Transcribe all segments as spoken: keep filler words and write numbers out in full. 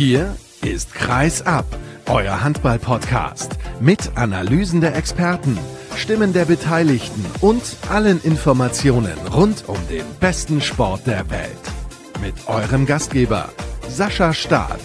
Hier ist Kreis ab, euer Handball-Podcast mit Analysen der Experten, Stimmen der Beteiligten und allen Informationen rund um den besten Sport der Welt. Mit eurem Gastgeber Sascha Staat.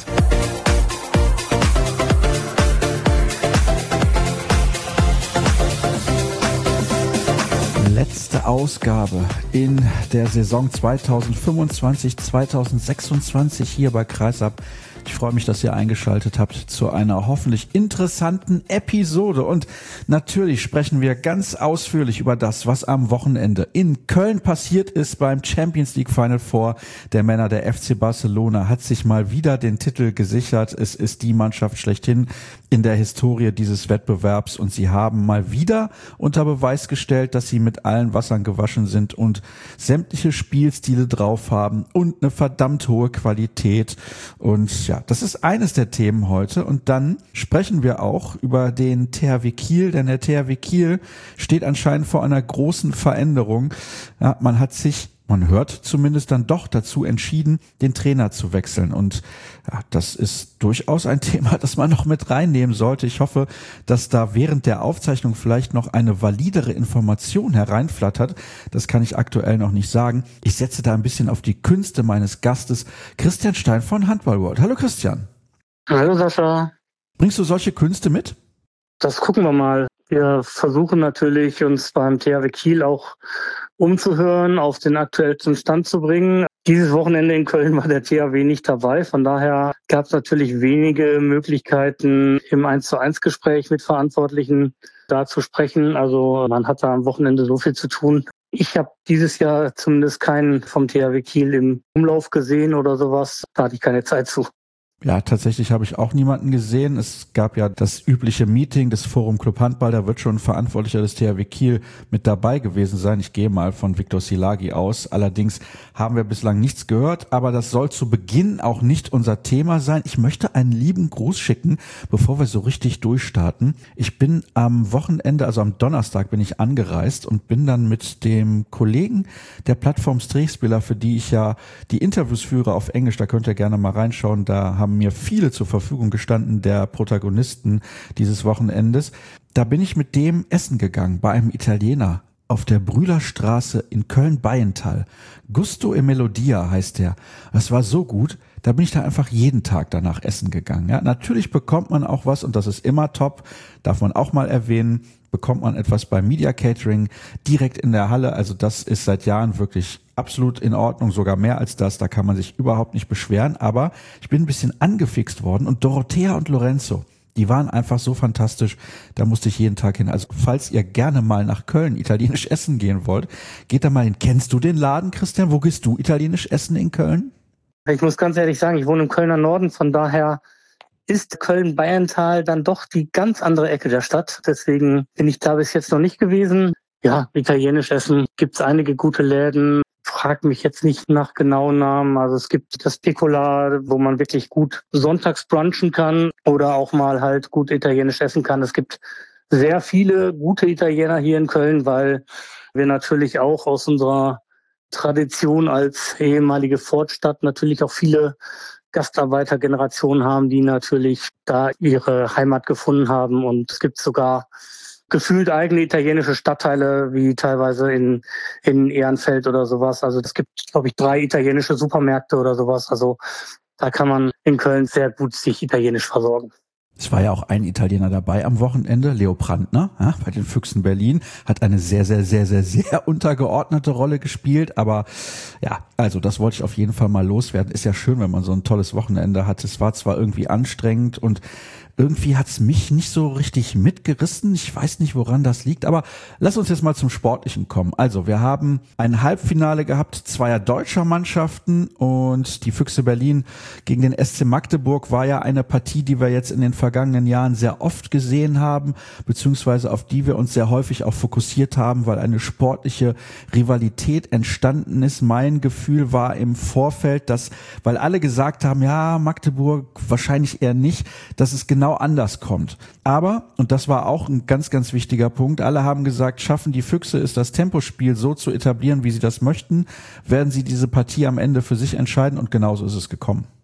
Letzte Ausgabe in der Saison zweitausendfünfundzwanzig zweitausendsechsundzwanzig hier bei Kreisab. Ich freue mich, dass ihr eingeschaltet habt zu einer hoffentlich interessanten Episode. Und natürlich sprechen wir ganz ausführlich über das, was am Wochenende in Köln passiert ist beim Champions League Final Four der Männer. Der F C Barcelona hat sich mal wieder den Titel gesichert. Es ist die Mannschaft schlechthin in der Historie dieses Wettbewerbs und sie haben mal wieder unter Beweis gestellt, dass sie mit allen Wassern gewaschen sind und sämtliche Spielstile drauf haben und eine verdammt hohe Qualität. Und ja, das ist eines der Themen heute. Und dann sprechen wir auch über den T H W Kiel, denn der T H W Kiel steht anscheinend vor einer großen Veränderung. Ja, man hat sich Man hört zumindest dann doch dazu entschieden, den Trainer zu wechseln. Und ja, das ist durchaus ein Thema, das man noch mit reinnehmen sollte. Ich hoffe, dass da während der Aufzeichnung vielleicht noch eine validere Information hereinflattert. Das kann ich aktuell noch nicht sagen. Ich setze da ein bisschen auf die Künste meines Gastes, Christian Stein von Handball World. Hallo Christian. Hallo Sascha. Bringst du solche Künste mit? Das gucken wir mal. Wir versuchen natürlich, uns beim T H W Kiel auch umzuhören, auf den aktuellsten Stand zu bringen. Dieses Wochenende in Köln war der T H W nicht dabei. Von daher gab es natürlich wenige Möglichkeiten, im eins zu eins Gespräch mit Verantwortlichen da zu sprechen. Also man hat da am Wochenende so viel zu tun. Ich habe dieses Jahr zumindest keinen vom T H W Kiel im Umlauf gesehen oder sowas. Da hatte ich keine Zeit zu. Ja, tatsächlich habe ich auch niemanden gesehen. Es gab ja das übliche Meeting des Forum Club Handball. Da wird schon ein Verantwortlicher des T H W Kiel mit dabei gewesen sein. Ich gehe mal von Viktor Szilágyi aus. Allerdings haben wir bislang nichts gehört. Aber das soll zu Beginn auch nicht unser Thema sein. Ich möchte einen lieben Gruß schicken, bevor wir so richtig durchstarten. Ich bin am Wochenende, also am Donnerstag, bin ich angereist und bin dann mit dem Kollegen der Plattform Strehspieler, für die ich ja die Interviews führe auf Englisch. Da könnt ihr gerne mal reinschauen. Da haben mir viele zur Verfügung gestanden, der Protagonisten dieses Wochenendes. Da bin ich mit dem essen gegangen, bei einem Italiener auf der Brühlerstraße in Köln-Beienthal. Gusto e Melodia heißt der. Das war so gut, da bin ich da einfach jeden Tag danach essen gegangen. Ja, natürlich bekommt man auch was und das ist immer top, darf man auch mal erwähnen, bekommt man etwas beim Media Catering direkt in der Halle. Also das ist seit Jahren wirklich absolut in Ordnung, sogar mehr als das. Da kann man sich überhaupt nicht beschweren. Aber ich bin ein bisschen angefixt worden und Dorothea und Lorenzo, die waren einfach so fantastisch. Da musste ich jeden Tag hin. Also falls ihr gerne mal nach Köln italienisch essen gehen wollt, geht da mal hin. Kennst du den Laden, Christian? Wo gehst du italienisch essen in Köln? Ich muss ganz ehrlich sagen, ich wohne im Kölner Norden. Von daher ist Köln-Beienthal dann doch die ganz andere Ecke der Stadt. Deswegen bin ich da bis jetzt noch nicht gewesen. Ja, italienisch essen gibt's einige gute Läden. Frag mich jetzt nicht nach genauen Namen. Also es gibt das Piccola, wo man wirklich gut sonntags brunchen kann oder auch mal halt gut italienisch essen kann. Es gibt sehr viele gute Italiener hier in Köln, weil wir natürlich auch aus unserer Tradition als ehemalige Vorstadt natürlich auch viele Gastarbeitergenerationen haben, die natürlich da ihre Heimat gefunden haben. Und es gibt sogar gefühlt eigene italienische Stadtteile, wie teilweise in, in Ehrenfeld oder sowas. Also es gibt, glaube ich, drei italienische Supermärkte oder sowas. Also da kann man in Köln sehr gut sich italienisch versorgen. Es war ja auch ein Italiener dabei am Wochenende, Leo Brandner, ja, bei den Füchsen Berlin, hat eine sehr, sehr, sehr, sehr, sehr untergeordnete Rolle gespielt, aber ja, also das wollte ich auf jeden Fall mal loswerden. Ist ja schön, wenn man so ein tolles Wochenende hat. Es war zwar irgendwie anstrengend und irgendwie hat's mich nicht so richtig mitgerissen. Ich weiß nicht, woran das liegt, aber lass uns jetzt mal zum Sportlichen kommen. Also wir haben ein Halbfinale gehabt zweier deutscher Mannschaften und die Füchse Berlin gegen den S C Magdeburg war ja eine Partie, die wir jetzt in den vergangenen Jahren sehr oft gesehen haben, beziehungsweise auf die wir uns sehr häufig auch fokussiert haben, weil eine sportliche Rivalität entstanden ist. Mein Gefühl war im Vorfeld, dass, weil alle gesagt haben, ja, Magdeburg wahrscheinlich eher nicht, dass es genau anders kommt. Aber, und das war auch ein ganz, ganz wichtiger Punkt, alle haben gesagt, schaffen die Füchse es, das Tempospiel so zu etablieren, wie sie das möchten, werden sie diese Partie am Ende für sich entscheiden und genauso ist es gekommen.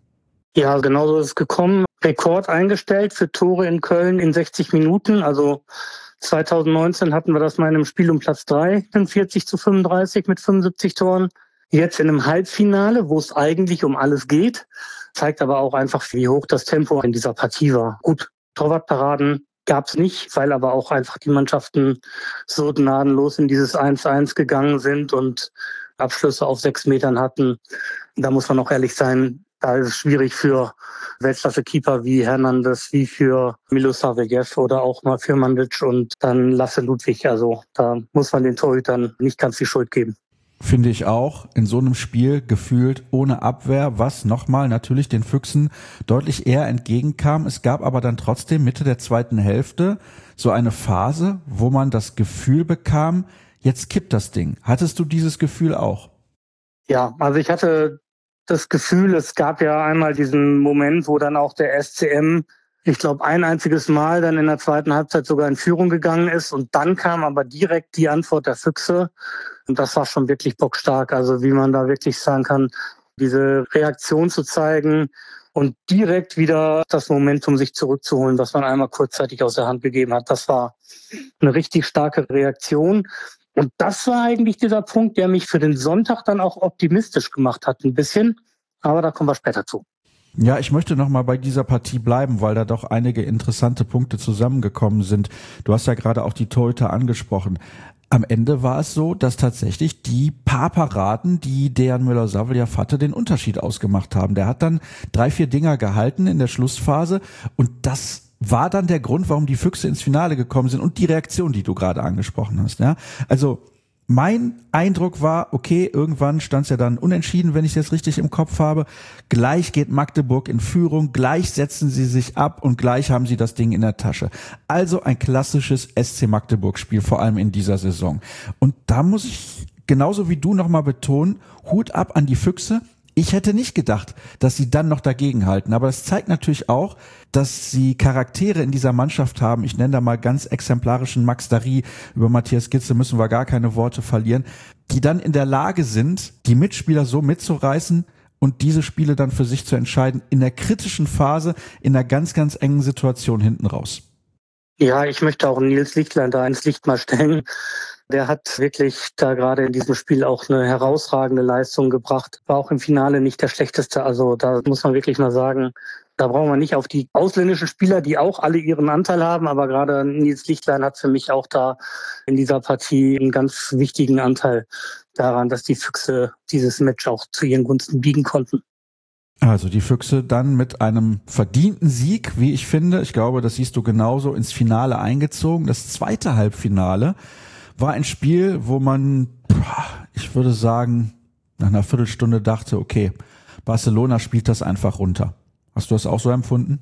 Ja, genau so ist es gekommen. Rekord eingestellt für Tore in Köln in sechzig Minuten. Also zwanzig neunzehn hatten wir das mal in einem Spiel um Platz drei, vierzig zu fünfunddreißig mit fünfundsiebzig Toren. Jetzt in einem Halbfinale, wo es eigentlich um alles geht, zeigt aber auch einfach, wie hoch das Tempo in dieser Partie war. Gut, Torwartparaden gab es nicht, weil aber auch einfach die Mannschaften so gnadenlos in dieses eins zu eins gegangen sind und Abschlüsse auf sechs Metern hatten. Da muss man auch ehrlich sein, da ist es schwierig für Weltklasse-Keeper wie Hernandez, wie für Milosavljev oder auch mal für Mandic und dann Lasse Ludwig. Also da muss man den Torhütern nicht ganz viel Schuld geben. Finde ich auch, in so einem Spiel gefühlt ohne Abwehr, was nochmal natürlich den Füchsen deutlich eher entgegenkam. Es gab aber dann trotzdem Mitte der zweiten Hälfte so eine Phase, wo man das Gefühl bekam, jetzt kippt das Ding. Hattest du dieses Gefühl auch? Ja, also ich hatte das Gefühl, es gab ja einmal diesen Moment, wo dann auch der S C M, ich glaube, ein einziges Mal dann in der zweiten Halbzeit sogar in Führung gegangen ist und dann kam aber direkt die Antwort der Füchse und das war schon wirklich bockstark. Also wie man da wirklich sagen kann, diese Reaktion zu zeigen und direkt wieder das Momentum sich zurückzuholen, was man einmal kurzzeitig aus der Hand gegeben hat, das war eine richtig starke Reaktion. Und das war eigentlich dieser Punkt, der mich für den Sonntag dann auch optimistisch gemacht hat, ein bisschen. Aber da kommen wir später zu. Ja, ich möchte noch mal bei dieser Partie bleiben, weil da doch einige interessante Punkte zusammengekommen sind. Du hast ja gerade auch die Torhüter angesprochen. Am Ende war es so, dass tatsächlich die paar Paraden, die Dejan Milosavljev hatte, den Unterschied ausgemacht haben. Der hat dann drei, vier Dinger gehalten in der Schlussphase und das war dann der Grund, warum die Füchse ins Finale gekommen sind und die Reaktion, die du gerade angesprochen hast. Ja, also mein Eindruck war, okay, irgendwann stand es ja dann unentschieden, wenn ich es jetzt richtig im Kopf habe. Gleich geht Magdeburg in Führung, gleich setzen sie sich ab und gleich haben sie das Ding in der Tasche. Also ein klassisches S C Magdeburg-Spiel, vor allem in dieser Saison. Und da muss ich genauso wie du nochmal betonen, Hut ab an die Füchse. Ich hätte nicht gedacht, dass sie dann noch dagegenhalten. Aber das zeigt natürlich auch, dass sie Charaktere in dieser Mannschaft haben. Ich nenne da mal ganz exemplarischen Max Darry. Über Matthias Gitze müssen wir gar keine Worte verlieren. Die dann in der Lage sind, die Mitspieler so mitzureißen und diese Spiele dann für sich zu entscheiden in der kritischen Phase, in einer ganz, ganz engen Situation hinten raus. Ja, ich möchte auch Nils Lichtlein da ins Licht mal stellen. Der hat wirklich da gerade in diesem Spiel auch eine herausragende Leistung gebracht. War auch im Finale nicht der schlechteste. Also da muss man wirklich mal sagen, da brauchen wir nicht auf die ausländischen Spieler, die auch alle ihren Anteil haben. Aber gerade Nils Lichtlein hat für mich auch da in dieser Partie einen ganz wichtigen Anteil daran, dass die Füchse dieses Match auch zu ihren Gunsten biegen konnten. Also die Füchse dann mit einem verdienten Sieg, wie ich finde, ich glaube, das siehst du genauso, ins Finale eingezogen. Das zweite Halbfinale war ein Spiel, wo man, ich würde sagen, nach einer Viertelstunde dachte, okay, Barcelona spielt das einfach runter. Hast du das auch so empfunden?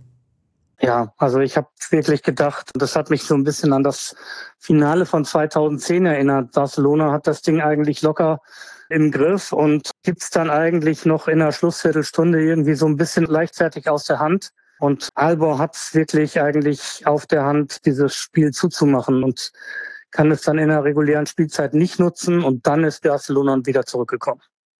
Ja, also ich habe wirklich gedacht, das hat mich so ein bisschen an das Finale von zweitausendzehn erinnert. Barcelona hat das Ding eigentlich locker im Griff und gibt's dann eigentlich noch in der Schlussviertelstunde irgendwie so ein bisschen leichtfertig aus der Hand. Und Albor hat's wirklich eigentlich auf der Hand, dieses Spiel zuzumachen und kann es dann in der regulären Spielzeit nicht nutzen und dann ist Barcelona wieder zurückgekommen.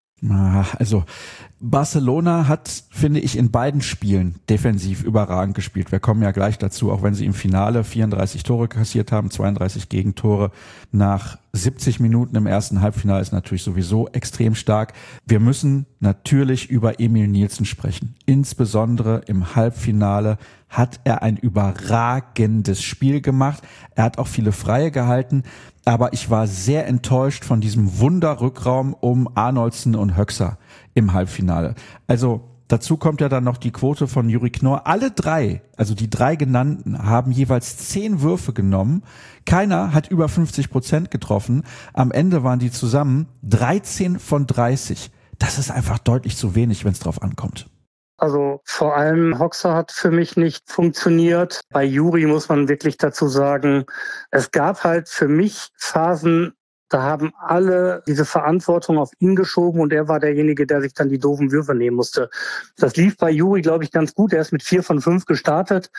Also Barcelona hat, finde ich, in beiden Spielen defensiv überragend gespielt. Wir kommen ja gleich dazu, auch wenn sie im Finale vierunddreißig Tore kassiert haben, zweiunddreißig Gegentore nach siebzig Minuten im ersten Halbfinale ist natürlich sowieso extrem stark. Wir müssen natürlich über Emil Nielsen sprechen. Insbesondere im Halbfinale hat er ein überragendes Spiel gemacht. Er hat auch viele Freie gehalten. Aber ich war sehr enttäuscht von diesem Wunderrückraum um Arnoldsen und Höxer im Halbfinale. Also dazu kommt ja dann noch die Quote von Juri Knorr. Alle drei, also die drei genannten, haben jeweils zehn Würfe genommen. Keiner hat über fünfzig Prozent getroffen. Am Ende waren die zusammen dreizehn von dreißig. Das ist einfach deutlich zu wenig, wenn es drauf ankommt. Also vor allem Hoxer hat für mich nicht funktioniert. Bei Juri muss man wirklich dazu sagen, es gab halt für mich Phasen, da haben alle diese Verantwortung auf ihn geschoben und er war derjenige, der sich dann die doofen Würfe nehmen musste. Das lief bei Juri, glaube ich, ganz gut. Er ist mit vier von fünf gestartet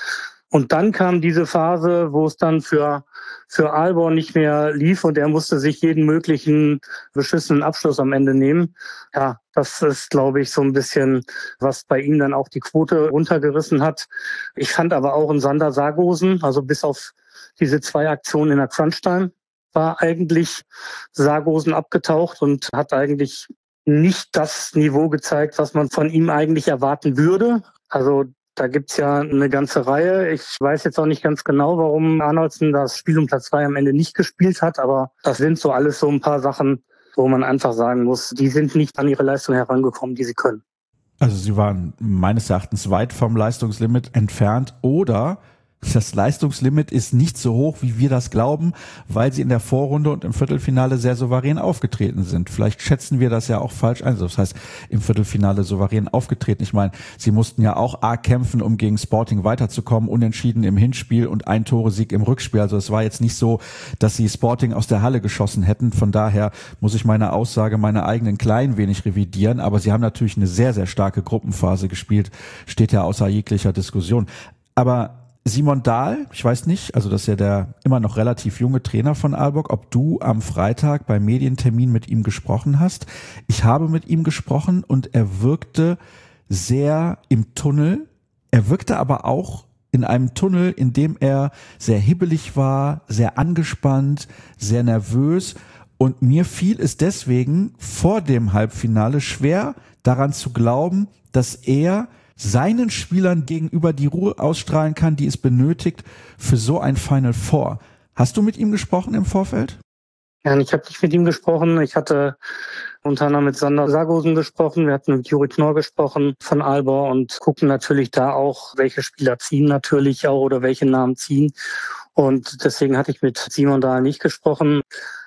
Und dann kam diese Phase, wo es dann für für Aalborg nicht mehr lief und er musste sich jeden möglichen beschissenen Abschluss am Ende nehmen. Ja, das ist, glaube ich, so ein bisschen, was bei ihm dann auch die Quote runtergerissen hat. Ich fand aber auch in Sander Sargosen, also bis auf diese zwei Aktionen in der Crunch-Time, war eigentlich Sargosen abgetaucht und hat eigentlich nicht das Niveau gezeigt, was man von ihm eigentlich erwarten würde. Also da gibt's ja eine ganze Reihe. Ich weiß jetzt auch nicht ganz genau, warum Arnoldson das Spiel um Platz zwei am Ende nicht gespielt hat, aber das sind so alles so ein paar Sachen, wo man einfach sagen muss, die sind nicht an ihre Leistung herangekommen, die sie können. Also sie waren meines Erachtens weit vom Leistungslimit entfernt oder das Leistungslimit ist nicht so hoch, wie wir das glauben, weil sie in der Vorrunde und im Viertelfinale sehr souverän aufgetreten sind. Vielleicht schätzen wir das ja auch falsch ein. Das heißt, im Viertelfinale souverän aufgetreten. Ich meine, sie mussten ja auch arg kämpfen, um gegen Sporting weiterzukommen, unentschieden im Hinspiel und ein Tore-Sieg im Rückspiel. Also es war jetzt nicht so, dass sie Sporting aus der Halle geschossen hätten. Von daher muss ich meine Aussage, meine eigenen klein wenig revidieren. Aber sie haben natürlich eine sehr, sehr starke Gruppenphase gespielt. Steht ja außer jeglicher Diskussion. Aber Simon Dahl, ich weiß nicht, also das ist ja der immer noch relativ junge Trainer von Aalborg, ob du am Freitag beim Medientermin mit ihm gesprochen hast. Ich habe mit ihm gesprochen und er wirkte sehr im Tunnel. Er wirkte aber auch in einem Tunnel, in dem er sehr hibbelig war, sehr angespannt, sehr nervös. Und mir fiel es deswegen vor dem Halbfinale schwer, daran zu glauben, dass er seinen Spielern gegenüber die Ruhe ausstrahlen kann, die es benötigt für so ein Final Four. Hast du mit ihm gesprochen im Vorfeld? Ja, ich habe nicht mit ihm gesprochen. Ich hatte unter anderem mit Sander Sargosen gesprochen. Wir hatten mit Juri Knorr gesprochen von Aalborg und gucken natürlich da auch, welche Spieler ziehen natürlich auch oder welche Namen ziehen. Und deswegen hatte ich mit Simon Dahl nicht gesprochen.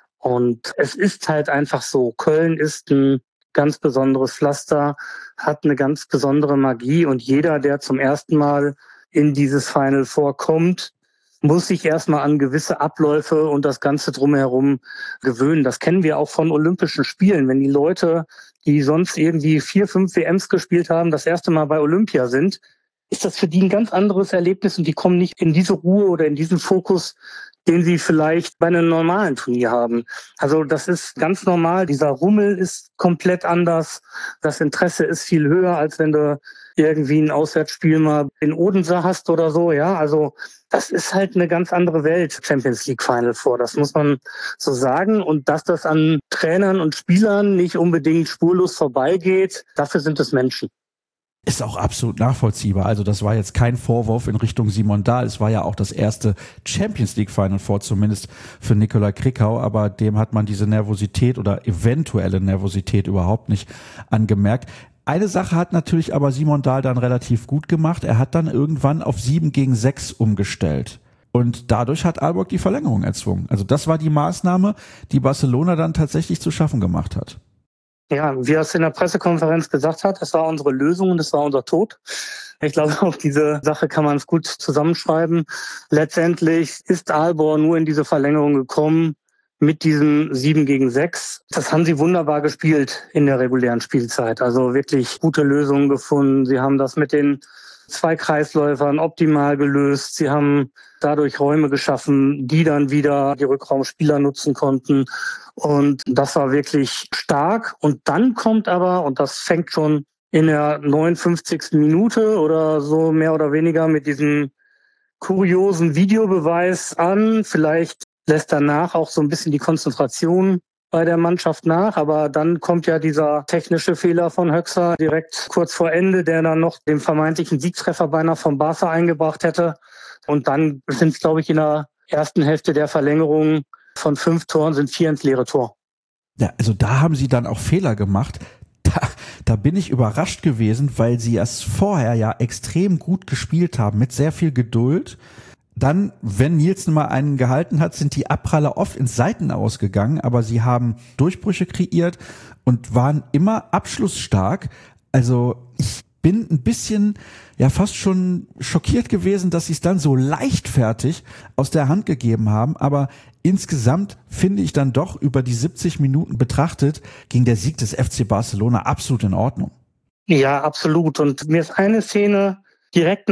Und es ist halt einfach so, Köln ist ein ganz besonderes Pflaster, hat eine ganz besondere Magie und jeder, der zum ersten Mal in dieses Final Four kommt, muss sich erstmal an gewisse Abläufe und das Ganze drumherum gewöhnen. Das kennen wir auch von Olympischen Spielen. Wenn die Leute, die sonst irgendwie vier, fünf W Ms gespielt haben, das erste Mal bei Olympia sind, ist das für die ein ganz anderes Erlebnis und die kommen nicht in diese Ruhe oder in diesen Fokus, den sie vielleicht bei einem normalen Turnier haben. Also das ist ganz normal. Dieser Rummel ist komplett anders. Das Interesse ist viel höher, als wenn du irgendwie ein Auswärtsspiel mal in Odense hast oder so. Ja, also das ist halt eine ganz andere Welt, Champions League Final Four. Das muss man so sagen. Und dass das an Trainern und Spielern nicht unbedingt spurlos vorbeigeht, dafür sind es Menschen. Ist auch absolut nachvollziehbar. Also das war jetzt kein Vorwurf in Richtung Simon Dahl. Es war ja auch das erste Champions League Final Four, zumindest für Nikolai Krickau. Aber dem hat man diese Nervosität oder eventuelle Nervosität überhaupt nicht angemerkt. Eine Sache hat natürlich aber Simon Dahl dann relativ gut gemacht. Er hat dann irgendwann auf sieben gegen sechs umgestellt. Und dadurch hat Aalborg die Verlängerung erzwungen. Also das war die Maßnahme, die Barcelona dann tatsächlich zu schaffen gemacht hat. Ja, wie er es in der Pressekonferenz gesagt hat, das war unsere Lösung und das war unser Tod. Ich glaube, auf diese Sache kann man es gut zusammenschreiben. Letztendlich ist Aalborg nur in diese Verlängerung gekommen mit diesem sieben gegen sechs. Das haben sie wunderbar gespielt in der regulären Spielzeit. Also wirklich gute Lösungen gefunden. Sie haben das mit den zwei Kreisläufern optimal gelöst. Sie haben dadurch Räume geschaffen, die dann wieder die Rückraumspieler nutzen konnten. Und das war wirklich stark. Und dann kommt aber, und das fängt schon in der neunundfünfzigsten Minute oder so mehr oder weniger mit diesem kuriosen Videobeweis an. Vielleicht lässt danach auch so ein bisschen die Konzentration bei der Mannschaft nach. Aber dann kommt ja dieser technische Fehler von Höxter direkt kurz vor Ende, der dann noch den vermeintlichen Siegtreffer beinahe vom Barca eingebracht hätte. Und dann sind es, glaube ich, in der ersten Hälfte der Verlängerung von fünf Toren sind vier ins leere Tor. Ja, also da haben sie dann auch Fehler gemacht. Da, da bin ich überrascht gewesen, weil sie es vorher ja extrem gut gespielt haben, mit sehr viel Geduld. Dann, wenn Nielsen mal einen gehalten hat, sind die Abpraller oft ins Seiten ausgegangen, aber sie haben Durchbrüche kreiert und waren immer abschlussstark. Also ich bin ein bisschen, ja fast schon schockiert gewesen, dass sie es dann so leichtfertig aus der Hand gegeben haben, aber insgesamt finde ich dann doch über die siebzig Minuten betrachtet, ging der Sieg des F C Barcelona absolut in Ordnung. Ja, absolut. Und mir ist eine Szene direkt nach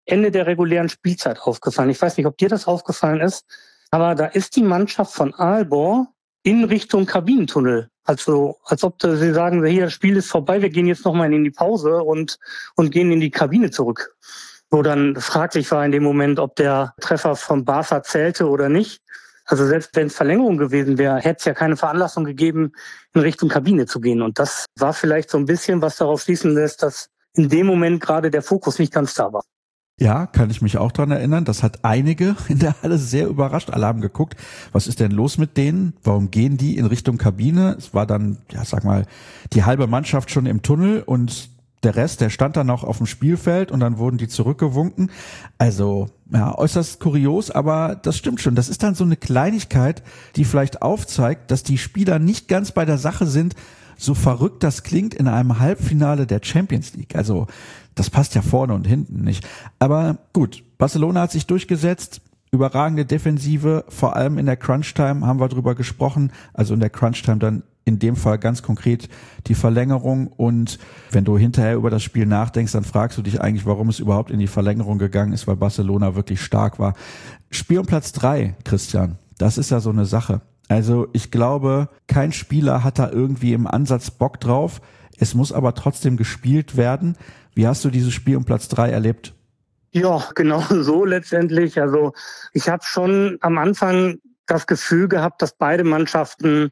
Ende der regulären Spielzeit aufgefallen. Ich weiß nicht, ob dir das aufgefallen ist, aber da ist die Mannschaft von Aalborg in Richtung Kabinentunnel. Also als ob sie sagen, hier, das Spiel ist vorbei, wir gehen jetzt nochmal in die Pause und, und gehen in die Kabine zurück. Wo dann fraglich war in dem Moment, ob der Treffer von Barca zählte oder nicht. Also selbst wenn es Verlängerung gewesen wäre, hätte es ja keine Veranlassung gegeben, in Richtung Kabine zu gehen. Und das war vielleicht so ein bisschen, was darauf schließen lässt, dass in dem Moment gerade der Fokus nicht ganz da war. Ja, kann ich mich auch dran erinnern. Das hat einige in der Halle sehr überrascht. Alle haben geguckt, was ist denn los mit denen? Warum gehen die in Richtung Kabine? Es war dann, ja, sag mal, die halbe Mannschaft schon im Tunnel und der Rest, der stand dann noch auf dem Spielfeld und dann wurden die zurückgewunken. Also, ja, äußerst kurios, aber das stimmt schon. Das ist dann so eine Kleinigkeit, die vielleicht aufzeigt, dass die Spieler nicht ganz bei der Sache sind, so verrückt das klingt in einem Halbfinale der Champions League. Also, das passt ja vorne und hinten nicht. Aber gut, Barcelona hat sich durchgesetzt. Überragende Defensive, vor allem in der Crunch-Time haben wir drüber gesprochen. Also in der Crunch-Time dann in dem Fall ganz konkret die Verlängerung. Und wenn du hinterher über das Spiel nachdenkst, dann fragst du dich eigentlich, warum es überhaupt in die Verlängerung gegangen ist, weil Barcelona wirklich stark war. Spiel um Platz drei, Christian, das ist ja so eine Sache. Also ich glaube, kein Spieler hat da irgendwie im Ansatz Bock drauf. Es muss aber trotzdem gespielt werden. Wie hast du dieses Spiel um Platz drei erlebt? Ja, genau so letztendlich. Also ich habe schon am Anfang das Gefühl gehabt, dass beide Mannschaften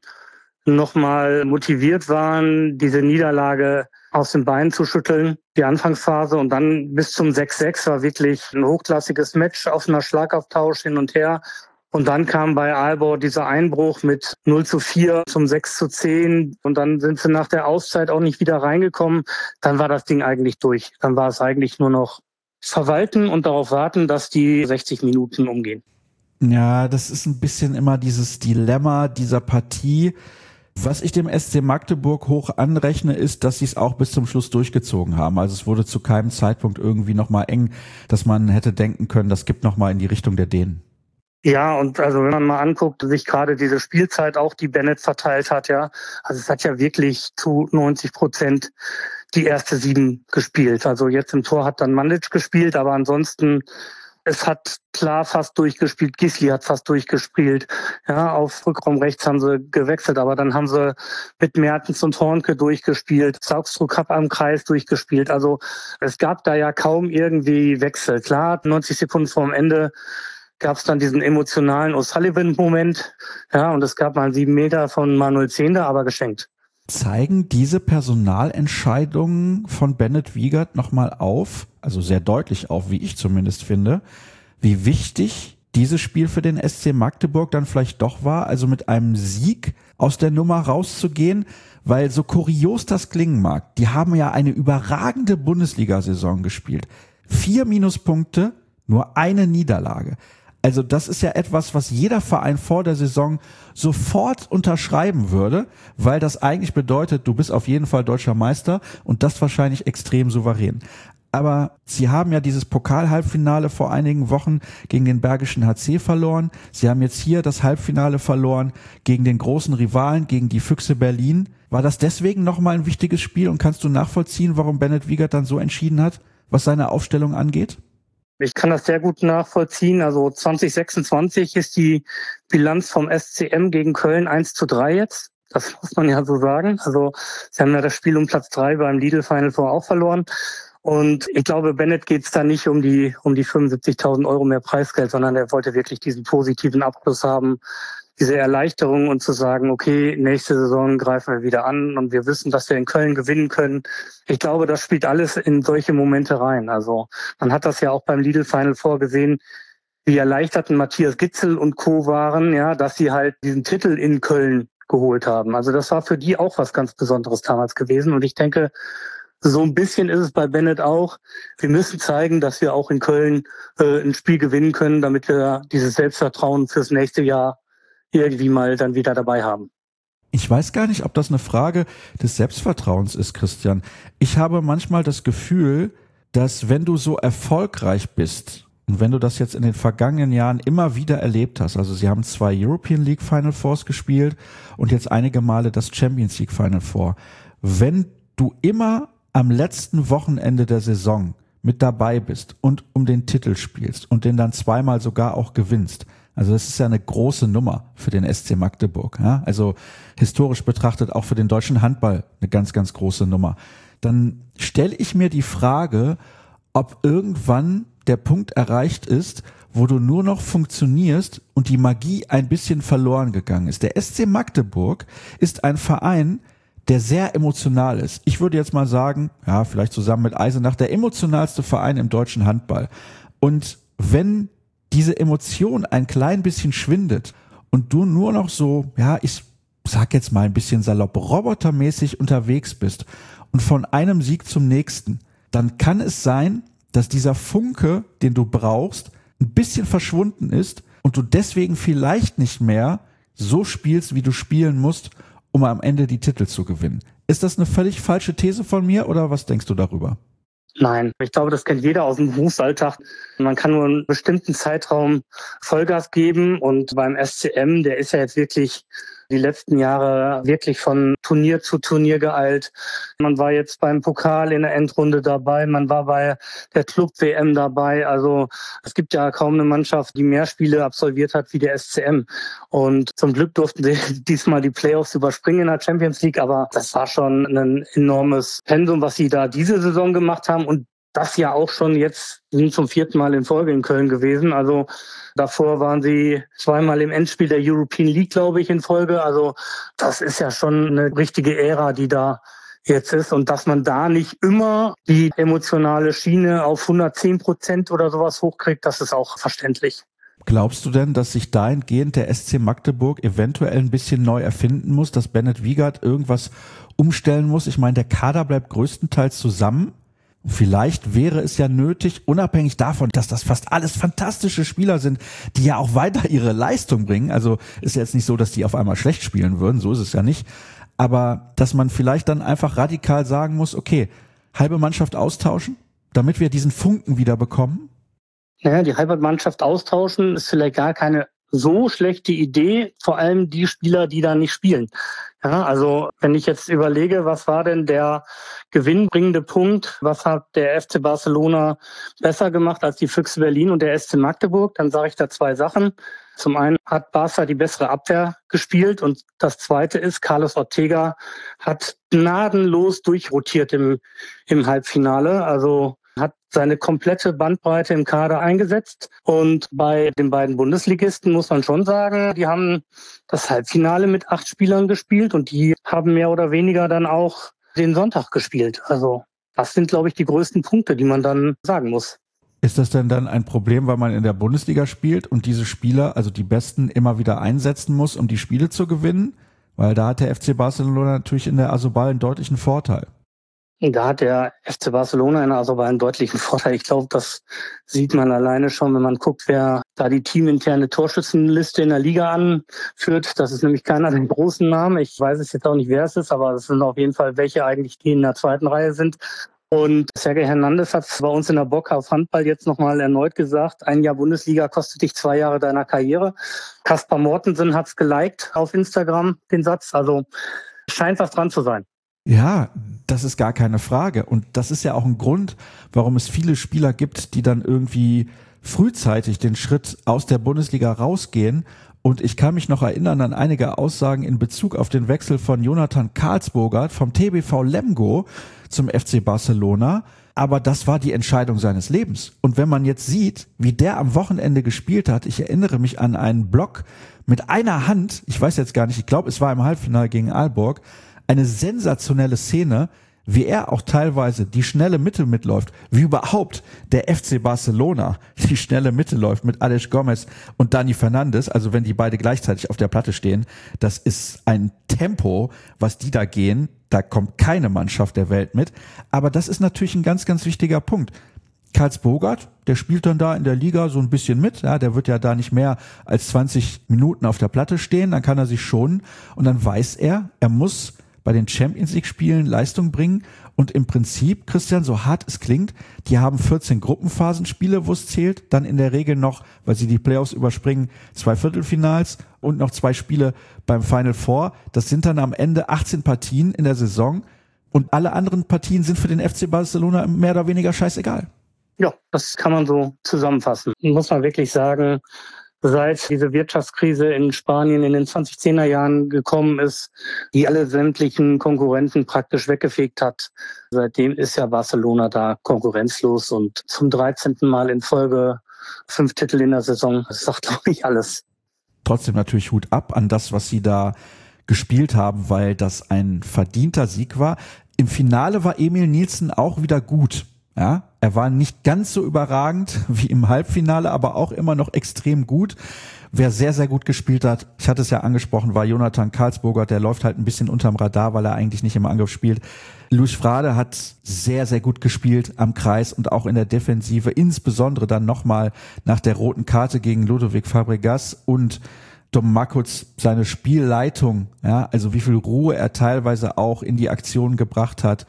nochmal motiviert waren, diese Niederlage aus den Beinen zu schütteln, die Anfangsphase. Und dann bis zum sechs sechs war wirklich ein hochklassiges Match, offener Schlagauftausch hin und her. Und dann kam bei Aalborg dieser Einbruch mit null zu vier zum sechs zu zehn. Und dann sind sie nach der Auszeit auch nicht wieder reingekommen. Dann war das Ding eigentlich durch. Dann war es eigentlich nur noch verwalten und darauf warten, dass die sechzig Minuten umgehen. Ja, das ist ein bisschen immer dieses Dilemma dieser Partie. Was ich dem S C Magdeburg hoch anrechne, ist, dass sie es auch bis zum Schluss durchgezogen haben. Also es wurde zu keinem Zeitpunkt irgendwie nochmal eng, dass man hätte denken können, das gibt nochmal in die Richtung der Dänen. Ja, und also wenn man mal anguckt, sich gerade diese Spielzeit auch, die Bennett verteilt hat, ja, also es hat ja wirklich zu neunzig Prozent die erste Sieben gespielt. Also jetzt im Tor hat dann Mandic gespielt, aber ansonsten, es hat klar fast durchgespielt. Gisli hat fast durchgespielt. Ja, auf Rückraum rechts haben sie gewechselt, aber dann haben sie mit Mertens und Hornke durchgespielt. Saugstruck hat am Kreis durchgespielt. Also es gab da ja kaum irgendwie Wechsel. Klar, neunzig Sekunden vorm Ende gab es dann diesen emotionalen O'Sullivan-Moment. Ja, und es gab mal einen sieben Meter von Manuel Zehnder, aber geschenkt. Zeigen diese Personalentscheidungen von Bennett Wiegert nochmal auf, also sehr deutlich auf, wie ich zumindest finde, wie wichtig dieses Spiel für den S C Magdeburg dann vielleicht doch war, also mit einem Sieg aus der Nummer rauszugehen, weil so kurios das klingen mag, die haben ja eine überragende Bundesliga-Saison gespielt. Vier Minuspunkte, nur eine Niederlage. Also das ist ja etwas, was jeder Verein vor der Saison sofort unterschreiben würde, weil das eigentlich bedeutet, du bist auf jeden Fall deutscher Meister und das wahrscheinlich extrem souverän. Aber sie haben ja dieses Pokal-Halbfinale vor einigen Wochen gegen den Bergischen H C verloren. Sie haben jetzt hier das Halbfinale verloren gegen den großen Rivalen, gegen die Füchse Berlin. War das deswegen nochmal ein wichtiges Spiel und kannst du nachvollziehen, warum Bennett Wiegert dann so entschieden hat, was seine Aufstellung angeht? Ich kann das sehr gut nachvollziehen. Also zwanzig sechsundzwanzig ist die Bilanz vom S C M gegen Köln eins zu drei jetzt. Das muss man ja so sagen. Also sie haben ja das Spiel um Platz drei beim Lidl Final Four auch verloren. Und ich glaube, Bennett geht es da nicht um die um die fünfundsiebzigtausend Euro mehr Preisgeld, sondern er wollte wirklich diesen positiven Abschluss haben, diese Erleichterung und zu sagen, okay, nächste Saison greifen wir wieder an und wir wissen, dass wir in Köln gewinnen können. Ich glaube, das spielt alles in solche Momente rein. Also man hat das ja auch beim Lidl Final Four gesehen, wie erleichterten Matthias Gitzel und Co. waren, ja, dass sie halt diesen Titel in Köln geholt haben. Also das war für die auch was ganz Besonderes damals gewesen. Und ich denke, so ein bisschen ist es bei Bennett auch. Wir müssen zeigen, dass wir auch in Köln äh, ein Spiel gewinnen können, damit wir dieses Selbstvertrauen fürs nächste Jahr irgendwie mal dann wieder dabei haben. Ich weiß gar nicht, ob das eine Frage des Selbstvertrauens ist, Christian. Ich habe manchmal das Gefühl, dass wenn du so erfolgreich bist und wenn du das jetzt in den vergangenen Jahren immer wieder erlebt hast, also sie haben zwei European League Final Fours gespielt und jetzt einige Male das Champions League Final Four. Wenn du immer am letzten Wochenende der Saison mit dabei bist und um den Titel spielst und den dann zweimal sogar auch gewinnst, also das ist ja eine große Nummer für den S C Magdeburg, ja? Also historisch betrachtet auch für den deutschen Handball eine ganz, ganz große Nummer. Dann stelle ich mir die Frage, ob irgendwann der Punkt erreicht ist, wo du nur noch funktionierst und die Magie ein bisschen verloren gegangen ist. Der S C Magdeburg ist ein Verein, der sehr emotional ist. Ich würde jetzt mal sagen, ja, vielleicht zusammen mit Eisenach, der emotionalste Verein im deutschen Handball. Und wenn diese Emotion ein klein bisschen schwindet und du nur noch so, ja, ich sag jetzt mal ein bisschen salopp, robotermäßig unterwegs bist und von einem Sieg zum nächsten, dann kann es sein, dass dieser Funke, den du brauchst, ein bisschen verschwunden ist und du deswegen vielleicht nicht mehr so spielst, wie du spielen musst, um am Ende die Titel zu gewinnen. Ist das eine völlig falsche These von mir oder was denkst du darüber? Nein, ich glaube, das kennt jeder aus dem Berufsalltag. Man kann nur einen bestimmten Zeitraum Vollgas geben und beim S C M, der ist ja jetzt wirklich die letzten Jahre wirklich von Turnier zu Turnier geeilt. Man war jetzt beim Pokal in der Endrunde dabei, man war bei der Club-W M dabei. Also es gibt ja kaum eine Mannschaft, die mehr Spiele absolviert hat wie der S C M. Und zum Glück durften sie diesmal die Playoffs überspringen in der Champions League, aber das war schon ein enormes Pensum, was sie da diese Saison gemacht haben. Und das ja auch schon jetzt, sind zum vierten Mal in Folge in Köln gewesen. Also davor waren sie zweimal im Endspiel der European League, glaube ich, in Folge. Also das ist ja schon eine richtige Ära, die da jetzt ist. Und dass man da nicht immer die emotionale Schiene auf hundertzehn Prozent oder sowas hochkriegt, das ist auch verständlich. Glaubst du denn, dass sich dahingehend der S C Magdeburg eventuell ein bisschen neu erfinden muss, dass Bennett Wiegert irgendwas umstellen muss? Ich meine, der Kader bleibt größtenteils zusammen. Vielleicht wäre es ja nötig, unabhängig davon, dass das fast alles fantastische Spieler sind, die ja auch weiter ihre Leistung bringen. Also ist ja jetzt nicht so, dass die auf einmal schlecht spielen würden, so ist es ja nicht. Aber dass man vielleicht dann einfach radikal sagen muss, okay, halbe Mannschaft austauschen, damit wir diesen Funken wieder bekommen? Naja, die halbe Mannschaft austauschen ist vielleicht gar keine so schlechte Idee, vor allem die Spieler, die da nicht spielen. Ja, also wenn ich jetzt überlege, was war denn der gewinnbringende Punkt, was hat der F C Barcelona besser gemacht als die Füchse Berlin und der S C Magdeburg, dann sage ich da zwei Sachen. Zum einen hat Barca die bessere Abwehr gespielt und das zweite ist, Carlos Ortega hat gnadenlos durchrotiert im, im Halbfinale. Also hat seine komplette Bandbreite im Kader eingesetzt. Und bei den beiden Bundesligisten muss man schon sagen, die haben das Halbfinale mit acht Spielern gespielt und die haben mehr oder weniger dann auch den Sonntag gespielt. Also das sind, glaube ich, die größten Punkte, die man dann sagen muss. Ist das denn dann ein Problem, weil man in der Bundesliga spielt und diese Spieler, also die Besten, immer wieder einsetzen muss, um die Spiele zu gewinnen? Weil da hat der F C Barcelona natürlich in der Asobal einen deutlichen Vorteil. Da hat der F C Barcelona in der Asobal einen deutlichen Vorteil. Ich glaube, das sieht man alleine schon, wenn man guckt, wer da die teaminterne Torschützenliste in der Liga anführt. Das ist nämlich keiner der großen Namen. Ich weiß es jetzt auch nicht, wer es ist, aber es sind auf jeden Fall welche eigentlich, die in der zweiten Reihe sind. Und Sergej Hernandez hat bei uns in der Bock auf Handball jetzt nochmal erneut gesagt, ein Jahr Bundesliga kostet dich zwei Jahre deiner Karriere. Kaspar Mortensen hat's geliked auf Instagram, den Satz. Also scheint was dran zu sein. Ja, das ist gar keine Frage. Und das ist ja auch ein Grund, warum es viele Spieler gibt, die dann irgendwie frühzeitig den Schritt aus der Bundesliga rausgehen. Und ich kann mich noch erinnern an einige Aussagen in Bezug auf den Wechsel von Jonathan Karlsburgert vom T B V Lemgo zum F C Barcelona. Aber das war die Entscheidung seines Lebens. Und wenn man jetzt sieht, wie der am Wochenende gespielt hat, ich erinnere mich an einen Block mit einer Hand, ich weiß jetzt gar nicht, ich glaube, es war im Halbfinale gegen Aalborg, eine sensationelle Szene, wie er auch teilweise die schnelle Mitte mitläuft, wie überhaupt der F C Barcelona die schnelle Mitte läuft mit Alex Gomez und Dani Fernandes, also wenn die beide gleichzeitig auf der Platte stehen, das ist ein Tempo, was die da gehen, da kommt keine Mannschaft der Welt mit, aber das ist natürlich ein ganz, ganz wichtiger Punkt. Karlsburgert, der spielt dann da in der Liga so ein bisschen mit, ja, der wird ja da nicht mehr als zwanzig Minuten auf der Platte stehen, dann kann er sich schonen und dann weiß er, er muss bei den Champions League Spielen Leistung bringen und im Prinzip, Christian, so hart es klingt, die haben vierzehn Gruppenphasenspiele, wo es zählt, dann in der Regel noch, weil sie die Playoffs überspringen, zwei Viertelfinals und noch zwei Spiele beim Final Four. Das sind dann am Ende achtzehn Partien in der Saison und alle anderen Partien sind für den F C Barcelona mehr oder weniger scheißegal. Ja, das kann man so zusammenfassen. Muss man wirklich sagen, seit diese Wirtschaftskrise in Spanien in den zwanzig-zehner Jahren gekommen ist, die alle sämtlichen Konkurrenten praktisch weggefegt hat. Seitdem ist ja Barcelona da konkurrenzlos und zum dreizehnten Mal in Folge fünf Titel in der Saison. Das sagt, glaube ich, alles. Trotzdem natürlich Hut ab an das, was sie da gespielt haben, weil das ein verdienter Sieg war. Im Finale war Emil Nielsen auch wieder gut. Ja, er war nicht ganz so überragend wie im Halbfinale, aber auch immer noch extrem gut. Wer sehr, sehr gut gespielt hat, ich hatte es ja angesprochen, war Jonathan Karlsburger. Der läuft halt ein bisschen unterm Radar, weil er eigentlich nicht im Angriff spielt. Luis Frade hat sehr, sehr gut gespielt am Kreis und auch in der Defensive, insbesondere dann nochmal nach der roten Karte gegen Ludovic Fabregas und Dom Makuc, seine Spielleitung, ja, also wie viel Ruhe er teilweise auch in die Aktion gebracht hat.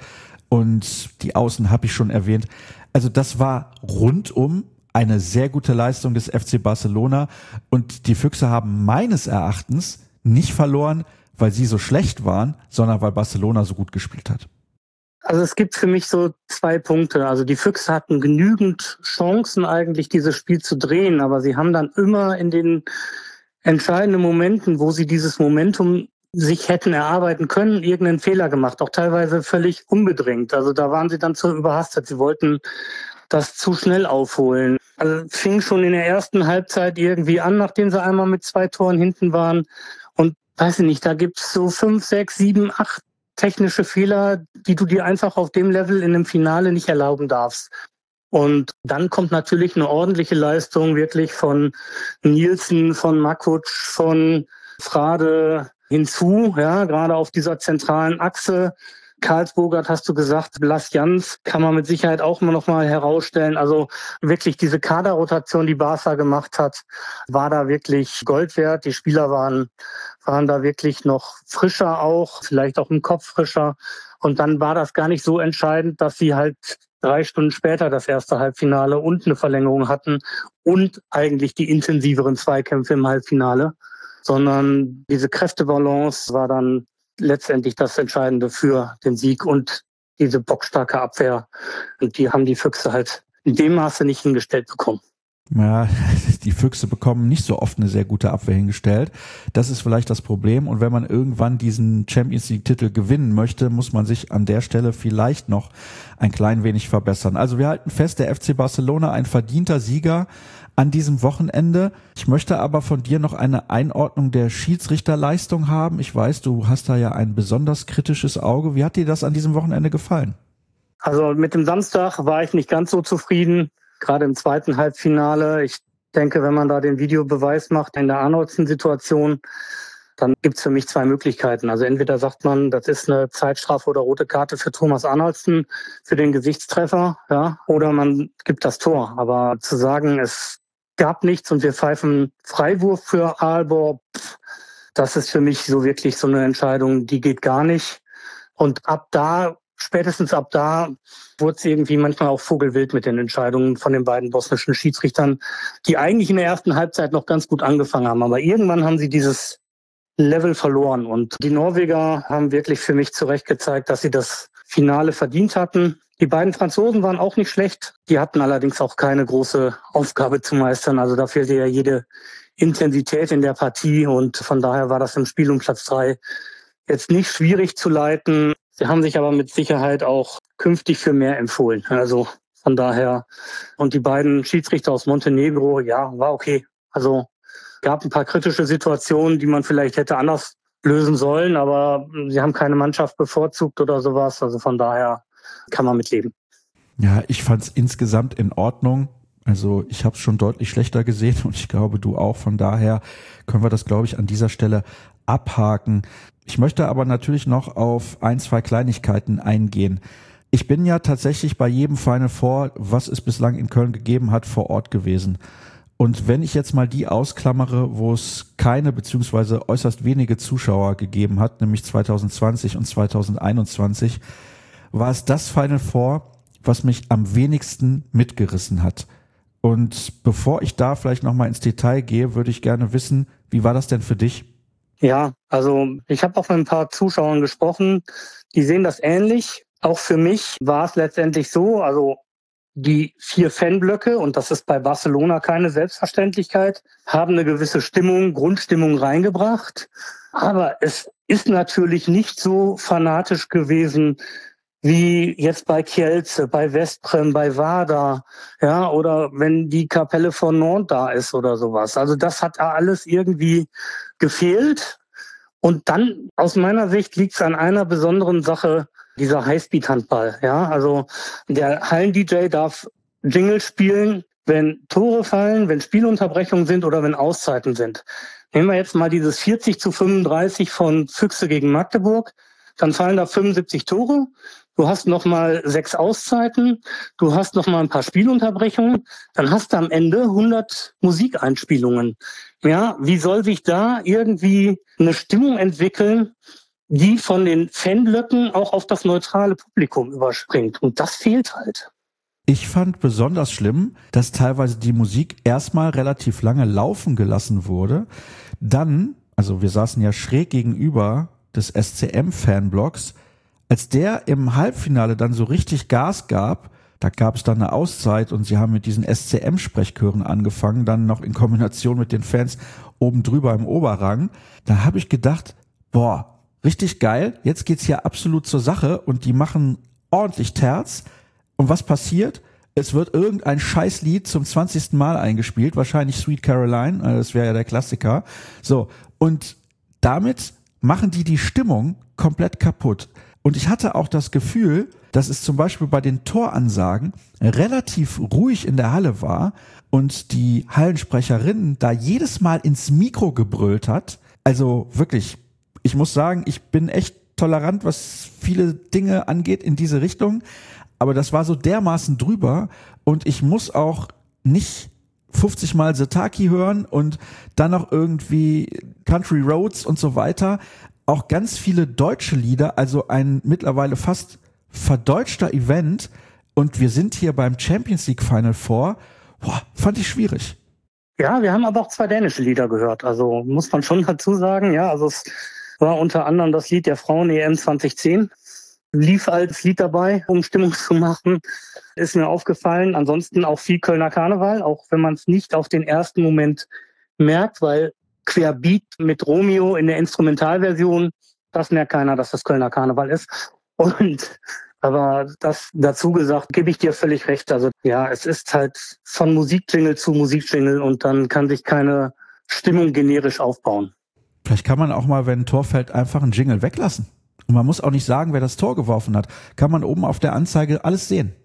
Und die Außen habe ich schon erwähnt. Also das war rundum eine sehr gute Leistung des F C Barcelona. Und die Füchse haben meines Erachtens nicht verloren, weil sie so schlecht waren, sondern weil Barcelona so gut gespielt hat. Also es gibt für mich so zwei Punkte. Also die Füchse hatten genügend Chancen eigentlich, dieses Spiel zu drehen. Aber sie haben dann immer in den entscheidenden Momenten, wo sie dieses Momentum sich hätten erarbeiten können, irgendeinen Fehler gemacht, auch teilweise völlig unbedingt. Also da waren sie dann zu überhastet. Sie wollten das zu schnell aufholen. Also fing schon in der ersten Halbzeit irgendwie an, nachdem sie einmal mit zwei Toren hinten waren. Und weiß ich nicht, da gibt's so fünf, sechs, sieben, acht technische Fehler, die du dir einfach auf dem Level in einem Finale nicht erlauben darfst. Und dann kommt natürlich eine ordentliche Leistung wirklich von Nielsen, von Makuc, von Frade hinzu, ja, gerade auf dieser zentralen Achse. Karlsburger, hast du gesagt, Blas Jans kann man mit Sicherheit auch immer noch mal herausstellen. Also wirklich diese Kaderrotation, die Barca gemacht hat, war da wirklich Gold wert. Die Spieler waren, waren da wirklich noch frischer auch, vielleicht auch im Kopf frischer. Und dann war das gar nicht so entscheidend, dass sie halt drei Stunden später das erste Halbfinale und eine Verlängerung hatten und eigentlich die intensiveren Zweikämpfe im Halbfinale, sondern diese Kräftebalance war dann letztendlich das Entscheidende für den Sieg und diese bockstarke Abwehr. Und die haben die Füchse halt in dem Maße nicht hingestellt bekommen. Ja, die Füchse bekommen nicht so oft eine sehr gute Abwehr hingestellt. Das ist vielleicht das Problem. Und wenn man irgendwann diesen Champions League-Titel gewinnen möchte, muss man sich an der Stelle vielleicht noch ein klein wenig verbessern. Also wir halten fest, der F C Barcelona ein verdienter Sieger an diesem Wochenende. Ich möchte aber von dir noch eine Einordnung der Schiedsrichterleistung haben. Ich weiß, du hast da ja ein besonders kritisches Auge. Wie hat dir das an diesem Wochenende gefallen? Also mit dem Samstag war ich nicht ganz so zufrieden, gerade im zweiten Halbfinale. Ich denke, wenn man da den Videobeweis macht in der Arnoldsen-Situation, dann gibt's für mich zwei Möglichkeiten. Also entweder sagt man, das ist eine Zeitstrafe oder rote Karte für Thomas Arnoldsen für den Gesichtstreffer, ja, oder man gibt das Tor. Aber zu sagen, es gab nichts und wir pfeifen Freiwurf für Aalborg, pff, das ist für mich so wirklich so eine Entscheidung, die geht gar nicht. Und ab da, spätestens ab da, wurde es irgendwie manchmal auch vogelwild mit den Entscheidungen von den beiden bosnischen Schiedsrichtern, die eigentlich in der ersten Halbzeit noch ganz gut angefangen haben. Aber irgendwann haben sie dieses Level verloren. Und die Norweger haben wirklich für mich zu Recht gezeigt, dass sie das Finale verdient hatten. Die beiden Franzosen waren auch nicht schlecht. Die hatten allerdings auch keine große Aufgabe zu meistern. Also da fehlte ja jede Intensität in der Partie. Und von daher war das im Spiel um Platz drei jetzt nicht schwierig zu leiten. Sie haben sich aber mit Sicherheit auch künftig für mehr empfohlen. Also von daher. Und die beiden Schiedsrichter aus Montenegro, ja, war okay. Also gab ein paar kritische Situationen, die man vielleicht hätte anders lösen sollen, aber sie haben keine Mannschaft bevorzugt oder sowas. Also von daher kann man mitleben. Ja, ich fand es insgesamt in Ordnung. Also ich habe es schon deutlich schlechter gesehen und ich glaube, du auch. Von daher können wir das, glaube ich, an dieser Stelle abhaken. Ich möchte aber natürlich noch auf ein, zwei Kleinigkeiten eingehen. Ich bin ja tatsächlich bei jedem Final Four, was es bislang in Köln gegeben hat, vor Ort gewesen. Und wenn ich jetzt mal die ausklammere, wo es keine beziehungsweise äußerst wenige Zuschauer gegeben hat, nämlich zwanzig zwanzig und zwanzig einundzwanzig, war es das Final Four, was mich am wenigsten mitgerissen hat. Und bevor ich da vielleicht nochmal ins Detail gehe, würde ich gerne wissen, wie war das denn für dich? Ja, also ich habe auch mit ein paar Zuschauern gesprochen, die sehen das ähnlich. Auch für mich war es letztendlich so, also Die vier Fanblöcke, und das ist bei Barcelona keine Selbstverständlichkeit, haben eine gewisse Stimmung, Grundstimmung reingebracht. Aber es ist natürlich nicht so fanatisch gewesen wie jetzt bei Kielce, bei Westbrem, bei Wada, ja, oder wenn die Kapelle von Nantes da ist oder sowas. Also das hat da alles irgendwie gefehlt. Und dann, aus meiner Sicht, liegt es an einer besonderen Sache, dieser Highspeed-Handball. Ja, also der Hallen-D J darf Jingle spielen, wenn Tore fallen, wenn Spielunterbrechungen sind oder wenn Auszeiten sind. Nehmen wir jetzt mal dieses vierzig zu fünfunddreißig von Füchse gegen Magdeburg, dann fallen da fünfundsiebzig Tore. Du hast noch mal sechs Auszeiten, du hast noch mal ein paar Spielunterbrechungen, dann hast du am Ende hundert Musikeinspielungen. Ja, wie soll sich da irgendwie eine Stimmung entwickeln, die von den Fanblöcken auch auf das neutrale Publikum überspringt? Und das fehlt halt. Ich fand besonders schlimm, dass teilweise die Musik erstmal relativ lange laufen gelassen wurde. Dann, also wir saßen ja schräg gegenüber des S C M-Fanblocks, als der im Halbfinale dann so richtig Gas gab, da gab es dann eine Auszeit und sie haben mit diesen S C M-Sprechchören angefangen, dann noch in Kombination mit den Fans oben drüber im Oberrang. Da habe ich gedacht, boah, richtig geil, jetzt geht's hier absolut zur Sache und die machen ordentlich Terz. Und was passiert? Es wird irgendein Scheißlied zum zwanzigsten Mal eingespielt, wahrscheinlich Sweet Caroline, das wäre ja der Klassiker. So, und damit machen die die Stimmung komplett kaputt. Und ich hatte auch das Gefühl, dass es zum Beispiel bei den Toransagen relativ ruhig in der Halle war und die Hallensprecherin da jedes Mal ins Mikro gebrüllt hat. Also wirklich, ich muss sagen, ich bin echt tolerant, was viele Dinge angeht in diese Richtung. Aber das war so dermaßen drüber und ich muss auch nicht fünfzig Mal Setaki hören und dann noch irgendwie Country Roads und so weiter. Auch ganz viele deutsche Lieder, also ein mittlerweile fast verdeutschter Event und wir sind hier beim Champions League Final Four. Boah, fand ich schwierig. Ja, wir haben aber auch zwei dänische Lieder gehört, also muss man schon dazu sagen. Ja, also es war unter anderem das Lied der Frauen-E M zwanzig zehn. Lief als Lied dabei, um Stimmung zu machen, ist mir aufgefallen. Ansonsten auch viel Kölner Karneval, auch wenn man es nicht auf den ersten Moment merkt, weil Querbeat mit Romeo in der Instrumentalversion, das merkt keiner, dass das Kölner Karneval ist. Und aber das dazu gesagt, gebe ich dir völlig recht. Also ja, es ist halt von Musikjingle zu Musikjingle und dann kann sich keine Stimmung generisch aufbauen. Vielleicht kann man auch mal, wenn ein Tor fällt, einfach einen Jingle weglassen. Und man muss auch nicht sagen, wer das Tor geworfen hat. Kann man oben auf der Anzeige alles sehen.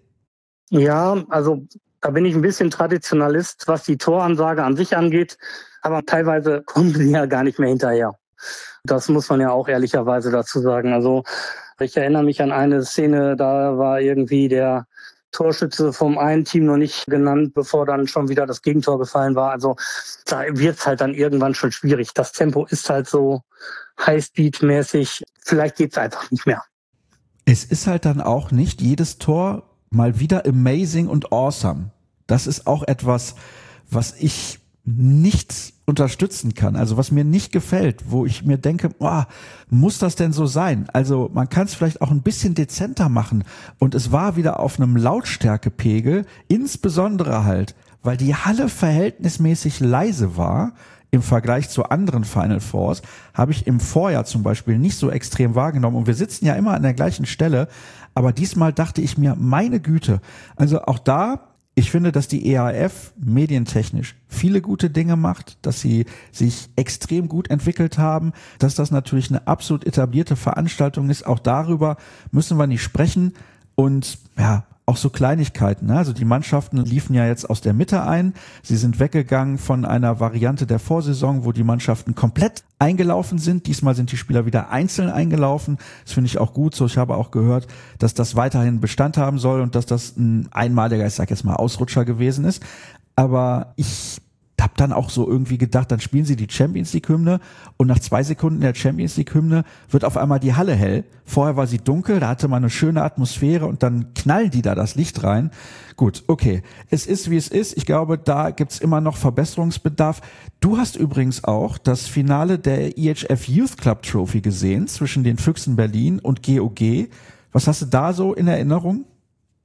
Ja, also da bin ich ein bisschen Traditionalist, was die Toransage an sich angeht. Aber teilweise kommen sie ja gar nicht mehr hinterher. Das muss man ja auch ehrlicherweise dazu sagen. Also ich erinnere mich an eine Szene, da war irgendwie der Torschütze vom einen Team noch nicht genannt, bevor dann schon wieder das Gegentor gefallen war. Also da wird es halt dann irgendwann schon schwierig. Das Tempo ist halt so Highspeed-mäßig. Vielleicht geht's einfach nicht mehr. Es ist halt dann auch nicht jedes Tor mal wieder amazing und awesome. Das ist auch etwas, was ich nicht unterstützen kann, also was mir nicht gefällt, wo ich mir denke, oh, muss das denn so sein? Also man kann es vielleicht auch ein bisschen dezenter machen und es war wieder auf einem Lautstärkepegel, insbesondere halt, weil die Halle verhältnismäßig leise war im Vergleich zu anderen Final Fours, habe ich im Vorjahr zum Beispiel nicht so extrem wahrgenommen und wir sitzen ja immer an der gleichen Stelle, aber diesmal dachte ich mir, meine Güte, also auch da, ich finde, dass die E A F medientechnisch viele gute Dinge macht, dass sie sich extrem gut entwickelt haben, dass das natürlich eine absolut etablierte Veranstaltung ist. Auch darüber müssen wir nicht sprechen und ja, auch so Kleinigkeiten. Ne? Also die Mannschaften liefen ja jetzt aus der Mitte ein. Sie sind weggegangen von einer Variante der Vorsaison, wo die Mannschaften komplett eingelaufen sind. Diesmal sind die Spieler wieder einzeln eingelaufen. Das finde ich auch gut so. Ich habe auch gehört, dass das weiterhin Bestand haben soll und dass das ein einmaliger, ich sag jetzt mal, Ausrutscher gewesen ist. Aber ich habe dann auch so irgendwie gedacht, dann spielen sie die Champions League Hymne und nach zwei Sekunden der Champions League Hymne wird auf einmal die Halle hell. Vorher war sie dunkel, da hatte man eine schöne Atmosphäre und dann knallen die da das Licht rein. Gut, okay. Es ist, wie es ist. Ich glaube, da gibt's immer noch Verbesserungsbedarf. Du hast übrigens auch das Finale der I H F Youth Club Trophy gesehen zwischen den Füchsen Berlin und G O G. Was hast du da so in Erinnerung?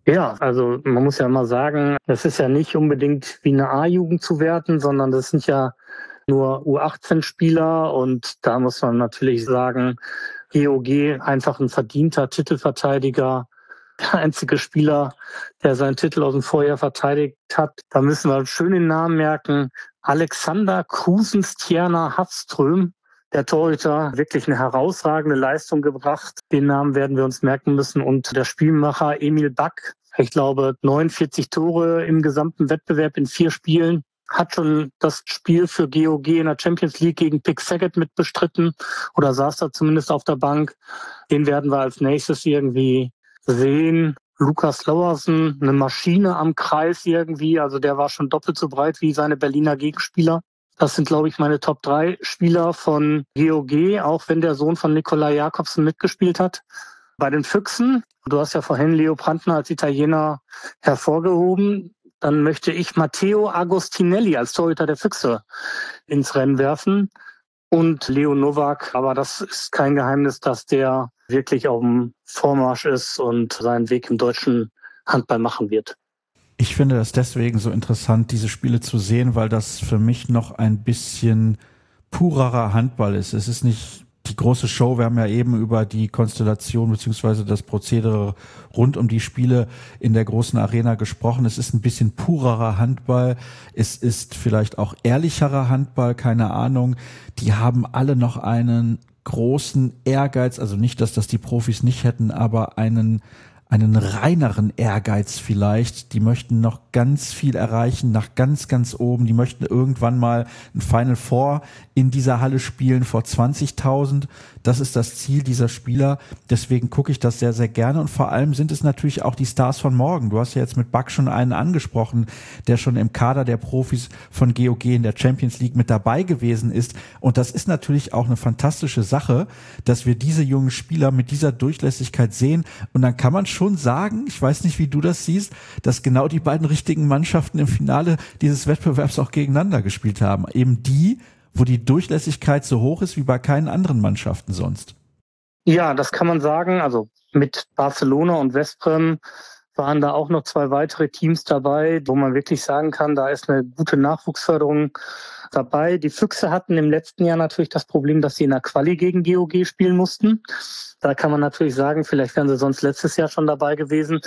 Ja, also man muss ja mal sagen, das ist ja nicht unbedingt wie eine A-Jugend zu werten, sondern das sind ja nur U achtzehn Spieler und da muss man natürlich sagen, G O G einfach ein verdienter Titelverteidiger, der einzige Spieler, der seinen Titel aus dem Vorjahr verteidigt hat. Da müssen wir schön den Namen merken. Alexander Krusenstjerna Hafström, der Torhüter, wirklich eine herausragende Leistung gebracht. Den Namen werden wir uns merken müssen. Und der Spielmacher Emil Back, ich glaube neunundvierzig Tore im gesamten Wettbewerb in vier Spielen, hat schon das Spiel für G O G in der Champions League gegen Pick Saget mitbestritten oder saß da zumindest auf der Bank. Den werden wir als nächstes irgendwie sehen. Lukas Lauersen, eine Maschine am Kreis irgendwie, also der war schon doppelt so breit wie seine Berliner Gegenspieler. Das sind, glaube ich, meine Top drei Spieler von G O G, auch wenn der Sohn von Nikolai Jakobsen mitgespielt hat. Bei den Füchsen, du hast ja vorhin Leo Brandner als Italiener hervorgehoben, dann möchte ich Matteo Agostinelli als Torhüter der Füchse ins Rennen werfen und Leo Nowak, aber das ist kein Geheimnis, dass der wirklich auf dem Vormarsch ist und seinen Weg im deutschen Handball machen wird. Ich finde das deswegen so interessant, diese Spiele zu sehen, weil das für mich noch ein bisschen purerer Handball ist. Es ist nicht die große Show. Wir haben ja eben über die Konstellation beziehungsweise das Prozedere rund um die Spiele in der großen Arena gesprochen. Es ist ein bisschen purerer Handball. Es ist vielleicht auch ehrlicherer Handball, keine Ahnung. Die haben alle noch einen großen Ehrgeiz, also nicht, dass das die Profis nicht hätten, aber einen einen reineren Ehrgeiz vielleicht. Die möchten noch ganz viel erreichen, nach ganz, ganz oben. Die möchten irgendwann mal ein Final Four in dieser Halle spielen vor zwanzigtausend. Das ist das Ziel dieser Spieler. Deswegen gucke ich das sehr, sehr gerne. Und vor allem sind es natürlich auch die Stars von morgen. Du hast ja jetzt mit Back schon einen angesprochen, der schon im Kader der Profis von G O G in der Champions League mit dabei gewesen ist. Und das ist natürlich auch eine fantastische Sache, dass wir diese jungen Spieler mit dieser Durchlässigkeit sehen. Und dann kann man schon sagen, ich weiß nicht, wie du das siehst, dass genau die beiden richtigen Mannschaften im Finale dieses Wettbewerbs auch gegeneinander gespielt haben. Eben die, wo die Durchlässigkeit so hoch ist wie bei keinen anderen Mannschaften sonst. Ja, das kann man sagen. Also mit Barcelona und Veszprém waren da auch noch zwei weitere Teams dabei, wo man wirklich sagen kann, da ist eine gute Nachwuchsförderung dabei. Die Füchse hatten im letzten Jahr natürlich das Problem, dass sie in der Quali gegen G O G spielen mussten. Da kann man natürlich sagen, vielleicht wären sie sonst letztes Jahr schon dabei gewesen.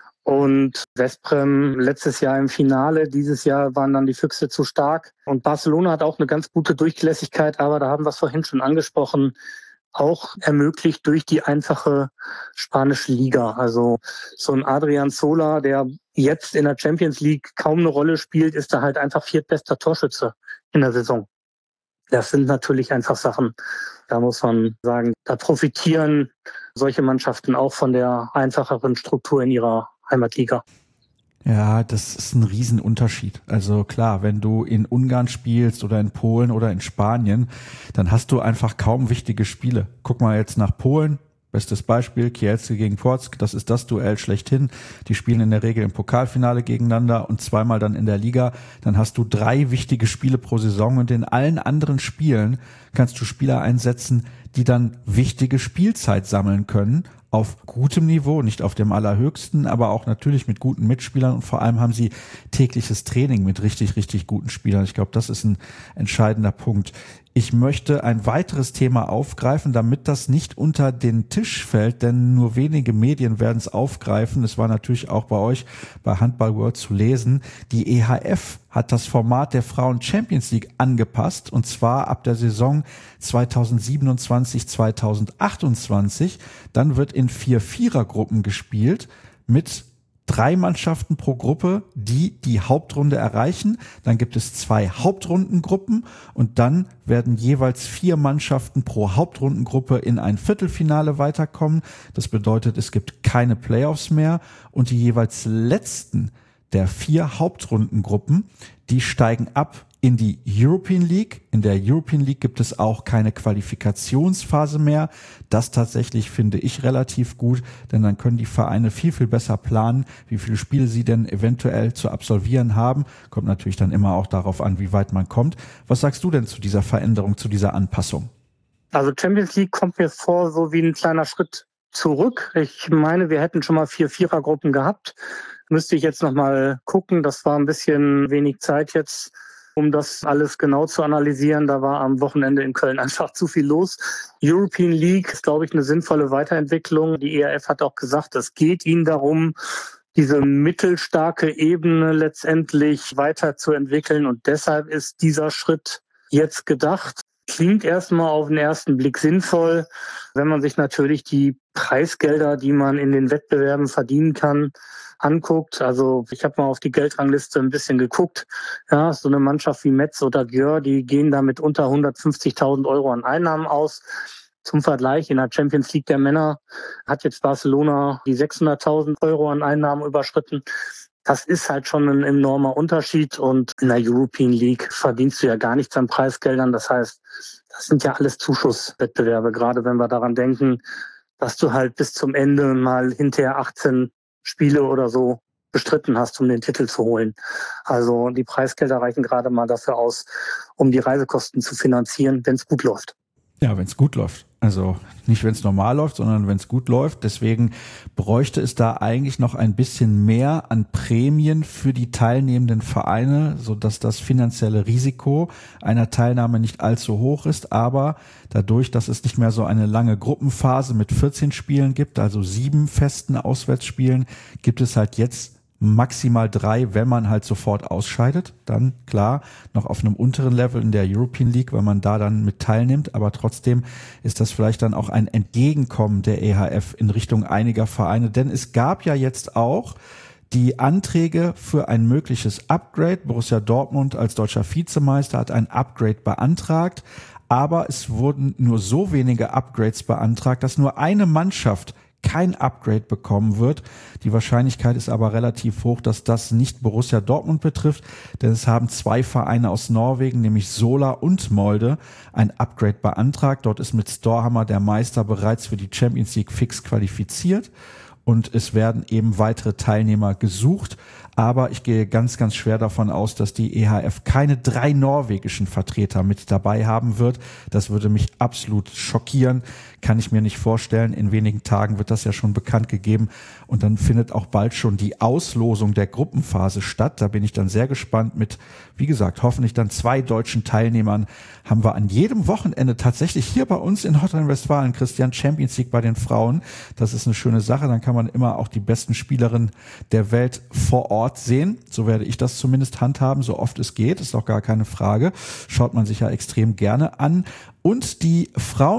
Und Veszprém letztes Jahr im Finale, dieses Jahr waren dann die Füchse zu stark. Und Barcelona hat auch eine ganz gute Durchlässigkeit, aber da haben wir es vorhin schon angesprochen, auch ermöglicht durch die einfache spanische Liga. Also so ein Adrian Zola, der jetzt in der Champions League kaum eine Rolle spielt, ist da halt einfach viertbester Torschütze in der Saison. Das sind natürlich einfach Sachen, da muss man sagen, da profitieren solche Mannschaften auch von der einfacheren Struktur in ihrer Heimatliga. Ja, das ist ein Riesenunterschied. Also klar, wenn du in Ungarn spielst oder in Polen oder in Spanien, dann hast du einfach kaum wichtige Spiele. Guck mal jetzt nach Polen. Bestes Beispiel, Kielce gegen Płock, das ist das Duell schlechthin. Die spielen in der Regel im Pokalfinale gegeneinander und zweimal dann in der Liga. Dann hast du drei wichtige Spiele pro Saison und in allen anderen Spielen kannst du Spieler einsetzen, die dann wichtige Spielzeit sammeln können. Auf gutem Niveau, nicht auf dem allerhöchsten, aber auch natürlich mit guten Mitspielern und vor allem haben sie tägliches Training mit richtig, richtig guten Spielern. Ich glaube, das ist ein entscheidender Punkt. Ich möchte ein weiteres Thema aufgreifen, damit das nicht unter den Tisch fällt, denn nur wenige Medien werden es aufgreifen. Es war natürlich auch bei euch bei Handball World zu lesen. Die E H F hat das Format der Frauen Champions League angepasst und zwar ab der Saison zweitausendsiebenundzwanzig zweitausendachtundzwanzig. Dann wird in vier Vierergruppen gespielt mit drei Mannschaften pro Gruppe, die die Hauptrunde erreichen. Dann gibt es zwei Hauptrundengruppen und dann werden jeweils vier Mannschaften pro Hauptrundengruppe in ein Viertelfinale weiterkommen. Das bedeutet, es gibt keine Playoffs mehr und die jeweils letzten der vier Hauptrundengruppen, die steigen ab in die European League. In der European League gibt es auch keine Qualifikationsphase mehr. Das tatsächlich finde ich relativ gut, denn dann können die Vereine viel, viel besser planen, wie viele Spiele sie denn eventuell zu absolvieren haben. Kommt natürlich dann immer auch darauf an, wie weit man kommt. Was sagst du denn zu dieser Veränderung, zu dieser Anpassung? Also Champions League kommt mir vor, so wie ein kleiner Schritt zurück. Ich meine, wir hätten schon mal vier Vierergruppen gehabt. Müsste ich jetzt noch mal gucken. Das war ein bisschen wenig Zeit jetzt, um das alles genau zu analysieren. Da war am Wochenende in Köln einfach zu viel los. European League ist, glaube ich, eine sinnvolle Weiterentwicklung. Die E R F hat auch gesagt, es geht ihnen darum, diese mittelstarke Ebene letztendlich weiterzuentwickeln. Und deshalb ist dieser Schritt jetzt gedacht. Klingt erstmal auf den ersten Blick sinnvoll, wenn man sich natürlich die Preisgelder, die man in den Wettbewerben verdienen kann, anguckt. Also ich habe mal auf die Geldrangliste ein bisschen geguckt. Ja, so eine Mannschaft wie Metz oder Györ, die gehen da mit unter hundertfünfzigtausend Euro an Einnahmen aus. Zum Vergleich, in der Champions League der Männer hat jetzt Barcelona die sechshunderttausend Euro an Einnahmen überschritten. Das ist halt schon ein enormer Unterschied und in der European League verdienst du ja gar nichts an Preisgeldern. Das heißt, das sind ja alles Zuschusswettbewerbe, gerade wenn wir daran denken, dass du halt bis zum Ende mal hinterher achtzehn Spiele oder so bestritten hast, um den Titel zu holen. Also die Preisgelder reichen gerade mal dafür aus, um die Reisekosten zu finanzieren, wenn es gut läuft. Ja, wenn es gut läuft. Also nicht, wenn es normal läuft, sondern wenn es gut läuft. Deswegen bräuchte es da eigentlich noch ein bisschen mehr an Prämien für die teilnehmenden Vereine, sodass das finanzielle Risiko einer Teilnahme nicht allzu hoch ist. Aber dadurch, dass es nicht mehr so eine lange Gruppenphase mit vierzehn Spielen gibt, also sieben festen Auswärtsspielen, gibt es halt jetzt maximal drei, wenn man halt sofort ausscheidet. Dann klar, noch auf einem unteren Level in der European League, weil man da dann mit teilnimmt. Aber trotzdem ist das vielleicht dann auch ein Entgegenkommen der E H F in Richtung einiger Vereine. Denn es gab ja jetzt auch die Anträge für ein mögliches Upgrade. Borussia Dortmund als deutscher Vizemeister hat ein Upgrade beantragt. Aber es wurden nur so wenige Upgrades beantragt, dass nur eine Mannschaft kein Upgrade bekommen wird. Die Wahrscheinlichkeit ist aber relativ hoch, dass das nicht Borussia Dortmund betrifft, denn es haben zwei Vereine aus Norwegen, nämlich Sola und Molde, ein Upgrade beantragt. Dort ist mit Storhamar der Meister bereits für die Champions League fix qualifiziert und es werden eben weitere Teilnehmer gesucht. Aber ich gehe ganz, ganz schwer davon aus, dass die E H F keine drei norwegischen Vertreter mit dabei haben wird. Das würde mich absolut schockieren. Kann ich mir nicht vorstellen. In wenigen Tagen wird das ja schon bekannt gegeben. Und dann findet auch bald schon die Auslosung der Gruppenphase statt. Da bin ich dann sehr gespannt mit, wie gesagt, hoffentlich dann zwei deutschen Teilnehmern. Haben wir an jedem Wochenende tatsächlich hier bei uns in Nordrhein-Westfalen, Christian, Champions League bei den Frauen. Das ist eine schöne Sache. Dann kann man immer auch die besten Spielerinnen der Welt vor Ort sehen. So werde ich das zumindest handhaben, so oft es geht. Ist auch gar keine Frage. Schaut man sich ja extrem gerne an. Und die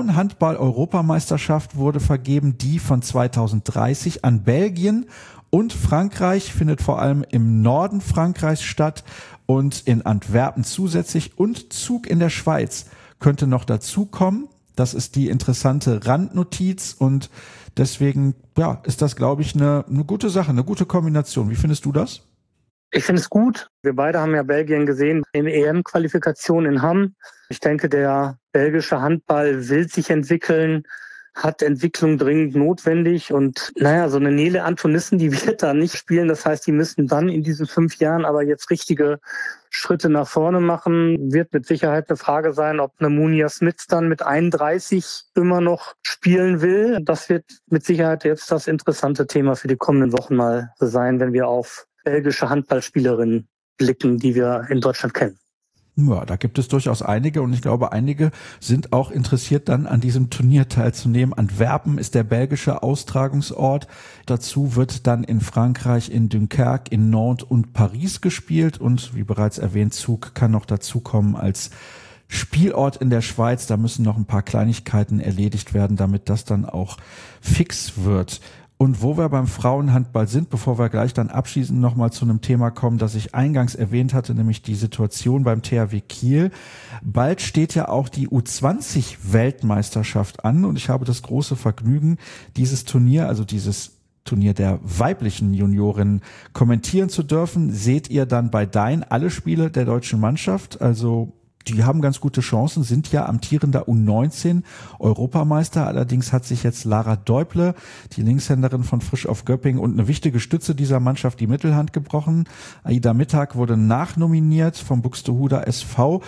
Frauenhandball-Europameisterschaft wurde vergeben, die von zweitausenddreißig an Belgien und Frankreich, findet vor allem im Norden Frankreichs statt und in Antwerpen zusätzlich, und Zug in der Schweiz könnte noch dazukommen. Das ist die interessante Randnotiz und deswegen ja, ist das, glaube ich, eine, eine gute Sache, eine gute Kombination. Wie findest du das? Ich finde es gut. Wir beide haben ja Belgien gesehen in E M-Qualifikation in Hamm. Ich denke, der belgische Handball will sich entwickeln, hat Entwicklung dringend notwendig. Und naja, so eine Nele Antonissen, die wird da nicht spielen. Das heißt, die müssen dann in diesen fünf Jahren aber jetzt richtige Schritte nach vorne machen. Wird mit Sicherheit eine Frage sein, ob eine Munia Smits dann mit einunddreißig immer noch spielen will. Das wird mit Sicherheit jetzt das interessante Thema für die kommenden Wochen mal sein, wenn wir auf belgische Handballspielerinnen blicken, die wir in Deutschland kennen. Ja, da gibt es durchaus einige und ich glaube, einige sind auch interessiert, dann an diesem Turnier teilzunehmen. Antwerpen ist der belgische Austragungsort. Dazu wird dann in Frankreich, in Dunkerque, in Nantes und Paris gespielt und wie bereits erwähnt, Zug kann noch dazukommen als Spielort in der Schweiz. Da müssen noch ein paar Kleinigkeiten erledigt werden, damit das dann auch fix wird. Und wo wir beim Frauenhandball sind, bevor wir gleich dann abschließend nochmal zu einem Thema kommen, das ich eingangs erwähnt hatte, nämlich die Situation beim T H W Kiel. Bald steht ja auch die U zwanzig Weltmeisterschaft an und ich habe das große Vergnügen, dieses Turnier, also dieses Turnier der weiblichen Juniorinnen kommentieren zu dürfen. Seht ihr dann bei Dein alle Spiele der deutschen Mannschaft? Also die haben ganz gute Chancen, sind ja amtierender U neunzehn Europameister. Allerdings hat sich jetzt Lara Deuble, die Linkshänderin von Frisch auf Göppingen und eine wichtige Stütze dieser Mannschaft, die Mittelhand gebrochen. Aida Mittag wurde nachnominiert vom Buxtehuder S V.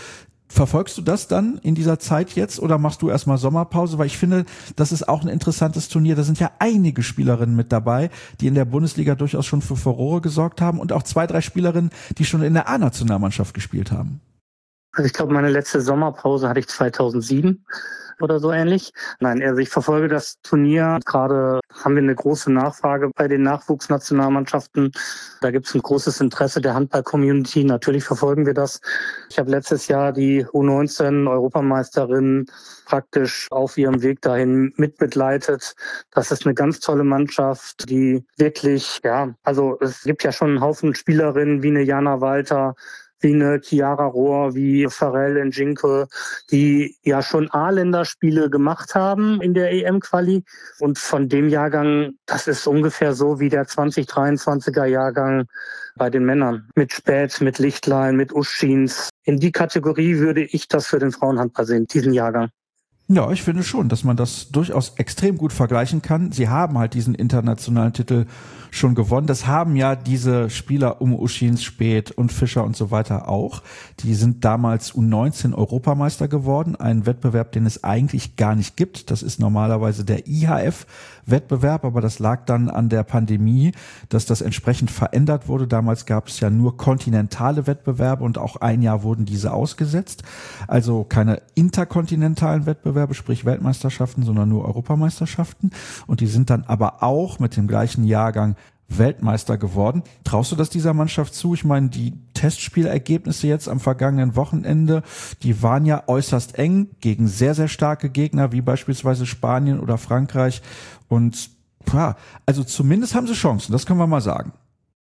Verfolgst du das dann in dieser Zeit jetzt oder machst du erstmal Sommerpause? Weil ich finde, das ist auch ein interessantes Turnier. Da sind ja einige Spielerinnen mit dabei, die in der Bundesliga durchaus schon für Furore gesorgt haben und auch zwei, drei Spielerinnen, die schon in der A-Nationalmannschaft gespielt haben. Also ich glaube, meine letzte Sommerpause hatte ich zweitausendsieben oder so ähnlich. Nein, also ich verfolge das Turnier. Gerade haben wir eine große Nachfrage bei den Nachwuchsnationalmannschaften. Da gibt es ein großes Interesse der Handball-Community. Natürlich verfolgen wir das. Ich habe letztes Jahr die U neunzehn Europameisterin praktisch auf ihrem Weg dahin mitbegleitet. Das ist eine ganz tolle Mannschaft, die wirklich, ja, also es gibt ja schon einen Haufen Spielerinnen wie eine Jana Walter, wie eine Chiara Rohr, wie Farrell Njinke, die ja schon A-Länderspiele gemacht haben in der E M-Quali. Und von dem Jahrgang, das ist ungefähr so wie der zwanzig dreiundzwanziger Jahrgang bei den Männern. Mit Späth, mit Lichtlein, mit Uschins. In die Kategorie würde ich das für den Frauenhandball sehen, diesen Jahrgang. Ja, ich finde schon, dass man das durchaus extrem gut vergleichen kann. Sie haben halt diesen internationalen Titel schon gewonnen. Das haben ja diese Spieler um Uschins, Späth und Fischer und so weiter auch. Die sind damals U neunzehn Europameister geworden. Ein Wettbewerb, den es eigentlich gar nicht gibt. Das ist normalerweise der I H F-Wettbewerb, aber das lag dann an der Pandemie, dass das entsprechend verändert wurde. Damals gab es ja nur kontinentale Wettbewerbe und auch ein Jahr wurden diese ausgesetzt. Also keine interkontinentalen Wettbewerbe, sprich Weltmeisterschaften, sondern nur Europameisterschaften. Und die sind dann aber auch mit dem gleichen Jahrgang Weltmeister geworden. Traust du das dieser Mannschaft zu? Ich meine, die Testspielergebnisse jetzt am vergangenen Wochenende, die waren ja äußerst eng gegen sehr, sehr starke Gegner, wie beispielsweise Spanien oder Frankreich. Und ja, also zumindest haben sie Chancen, das können wir mal sagen.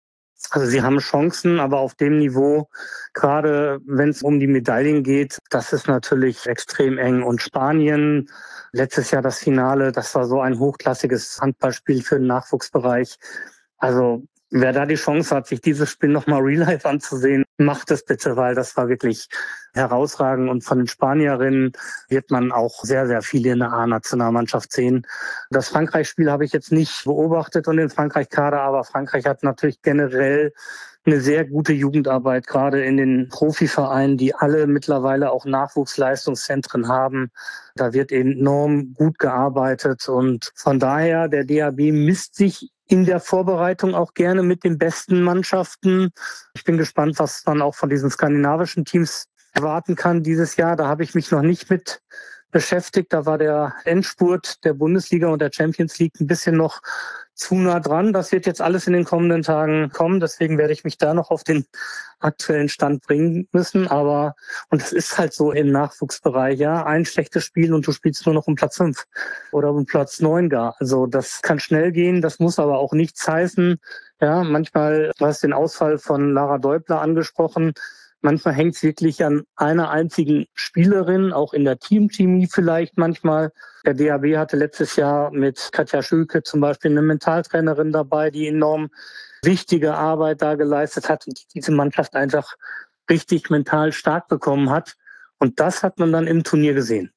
Also sie haben Chancen, aber auf dem Niveau, gerade wenn es um die Medaillen geht, das ist natürlich extrem eng. Und Spanien, letztes Jahr das Finale, das war so ein hochklassiges Handballspiel für den Nachwuchsbereich. Also wer da die Chance hat, sich dieses Spiel nochmal real life anzusehen, macht es bitte, weil das war wirklich herausragend. Und von den Spanierinnen wird man auch sehr, sehr viele in der A-Nationalmannschaft sehen. Das Frankreich-Spiel habe ich jetzt nicht beobachtet und den Frankreich-Kader, aber Frankreich hat natürlich generell eine sehr gute Jugendarbeit, gerade in den Profivereinen, die alle mittlerweile auch Nachwuchsleistungszentren haben. Da wird enorm gut gearbeitet und von daher, der D H B misst sich in der Vorbereitung auch gerne mit den besten Mannschaften. Ich bin gespannt, was man auch von diesen skandinavischen Teams erwarten kann dieses Jahr. Da habe ich mich noch nicht mit beschäftigt. Da war der Endspurt der Bundesliga und der Champions League ein bisschen noch zu nah dran. Das wird jetzt alles in den kommenden Tagen kommen. Deswegen werde ich mich da noch auf den aktuellen Stand bringen müssen. Aber, und es ist halt so im Nachwuchsbereich, ja, ein schlechtes Spiel und du spielst nur noch um Platz fünf oder um Platz neun gar. Also das kann schnell gehen. Das muss aber auch nichts heißen. Ja, manchmal, du hast den Ausfall von Lara Deubler angesprochen. Manchmal hängt es wirklich an einer einzigen Spielerin, auch in der Teamchemie vielleicht manchmal. Der D H B hatte letztes Jahr mit Katja Schülke zum Beispiel eine Mentaltrainerin dabei, die enorm wichtige Arbeit da geleistet hat und die diese Mannschaft einfach richtig mental stark bekommen hat. Und das hat man dann im Turnier gesehen.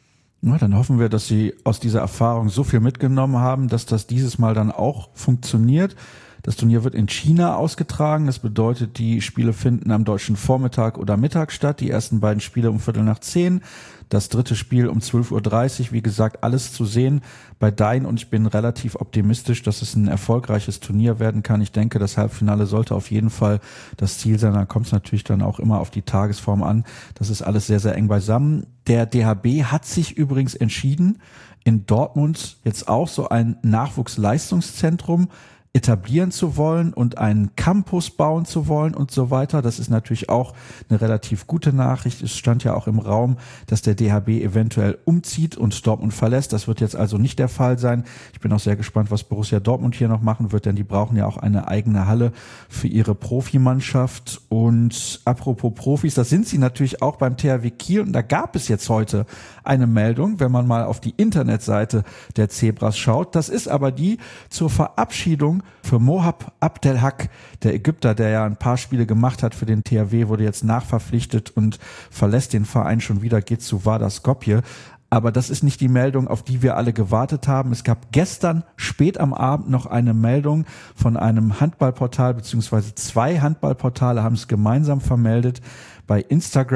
Na, dann hoffen wir, dass Sie aus dieser Erfahrung so viel mitgenommen haben, dass das dieses Mal dann auch funktioniert. Das Turnier wird in China ausgetragen. Das bedeutet, die Spiele finden am deutschen Vormittag oder Mittag statt. Die ersten beiden Spiele um Viertel nach zehn. Das dritte Spiel um zwölf Uhr dreißig. Wie gesagt, alles zu sehen bei Dein. Und ich bin relativ optimistisch, dass es ein erfolgreiches Turnier werden kann. Ich denke, das Halbfinale sollte auf jeden Fall das Ziel sein. Da kommt es natürlich dann auch immer auf die Tagesform an. Das ist alles sehr, sehr eng beisammen. Der D H B hat sich übrigens entschieden, in Dortmund jetzt auch so ein Nachwuchsleistungszentrum etablieren zu wollen und einen Campus bauen zu wollen und so weiter. Das ist natürlich auch eine relativ gute Nachricht. Es stand ja auch im Raum, dass der D H B eventuell umzieht und Dortmund verlässt. Das wird jetzt also nicht der Fall sein. Ich bin auch sehr gespannt, was Borussia Dortmund hier noch machen wird, denn die brauchen ja auch eine eigene Halle für ihre Profimannschaft. Und apropos Profis, das sind sie natürlich auch beim T H W Kiel. Und da gab es jetzt heute eine Meldung, wenn man mal auf die Internetseite der Zebras schaut. Das ist aber die zur Verabschiedung für Mohab Abdelhak, der Ägypter, der ja ein paar Spiele gemacht hat für den T H W, wurde jetzt nachverpflichtet und verlässt den Verein schon wieder, geht zu Vardar Skopje. Aber das ist nicht die Meldung, auf die wir alle gewartet haben. Es gab gestern spät am Abend noch eine Meldung von einem Handballportal, beziehungsweise zwei Handballportale haben es gemeinsam vermeldet bei Instagram.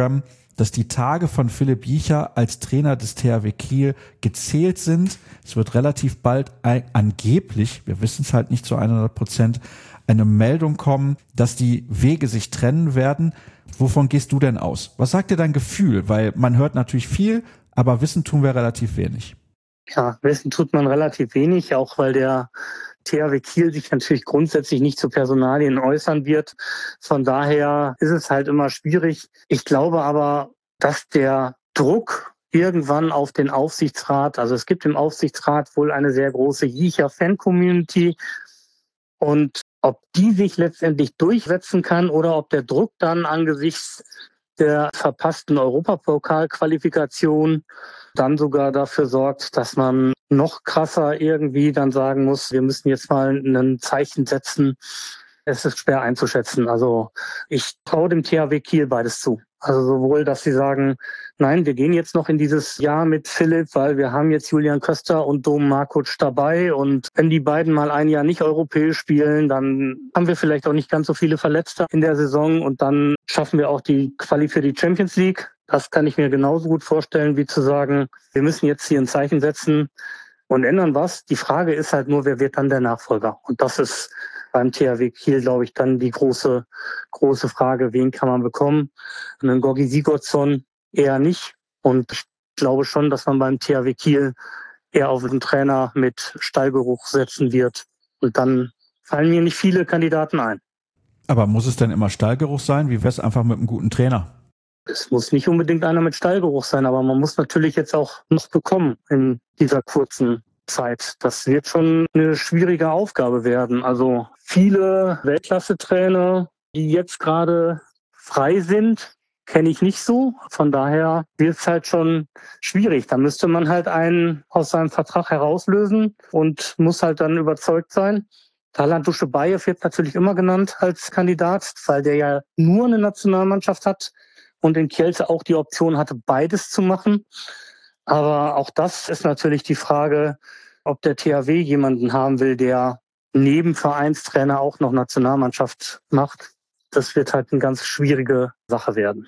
dass die Tage von Philipp Biecher als Trainer des T H W Kiel gezählt sind. Es wird relativ bald ein, angeblich, wir wissen es halt nicht zu hundert Prozent, eine Meldung kommen, dass die Wege sich trennen werden. Wovon gehst du denn aus? Was sagt dir dein Gefühl? Weil man hört natürlich viel, aber wissen tun wir relativ wenig. Ja, wissen tut man relativ wenig, auch weil der T H W Kiel sich natürlich grundsätzlich nicht zu Personalien äußern wird. Von daher ist es halt immer schwierig. Ich glaube aber, dass der Druck irgendwann auf den Aufsichtsrat, also es gibt im Aufsichtsrat wohl eine sehr große Jiecher-Fan-Community, und ob die sich letztendlich durchsetzen kann oder ob der Druck dann angesichts der verpassten Europapokal-Qualifikation dann sogar dafür sorgt, dass man noch krasser irgendwie dann sagen muss, wir müssen jetzt mal ein Zeichen setzen. Es ist schwer einzuschätzen. Also ich traue dem T H W Kiel beides zu. Also sowohl, dass sie sagen, nein, wir gehen jetzt noch in dieses Jahr mit Philipp, weil wir haben jetzt Julian Köster und Dom Markuc dabei. Und wenn die beiden mal ein Jahr nicht europäisch spielen, dann haben wir vielleicht auch nicht ganz so viele Verletzte in der Saison. Und dann schaffen wir auch die Quali für die Champions League. Das kann ich mir genauso gut vorstellen, wie zu sagen, wir müssen jetzt hier ein Zeichen setzen und ändern was. Die Frage ist halt nur, wer wird dann der Nachfolger? Und das ist beim T H W Kiel, glaube ich, dann die große, große Frage, wen kann man bekommen? Einen Gorgi Sigurdsson eher nicht. Und ich glaube schon, dass man beim T H W Kiel eher auf einen Trainer mit Stallgeruch setzen wird. Und dann fallen mir nicht viele Kandidaten ein. Aber muss es denn immer Stallgeruch sein? Wie wäre es einfach mit einem guten Trainer? Es muss nicht unbedingt einer mit Stallgeruch sein, aber man muss natürlich jetzt auch noch bekommen in dieser kurzen Zeit. Das wird schon eine schwierige Aufgabe werden. Also viele Weltklasse-Trainer, die jetzt gerade frei sind, kenne ich nicht so. Von daher wird es halt schon schwierig. Da müsste man halt einen aus seinem Vertrag herauslösen und muss halt dann überzeugt sein. Talant Duschebaev wird natürlich immer genannt als Kandidat, weil der ja nur eine Nationalmannschaft hat und in Kielce auch die Option hatte, beides zu machen. Aber auch das ist natürlich die Frage, ob der T H W jemanden haben will, der neben Vereinstrainer auch noch Nationalmannschaft macht. Das wird halt eine ganz schwierige Sache werden.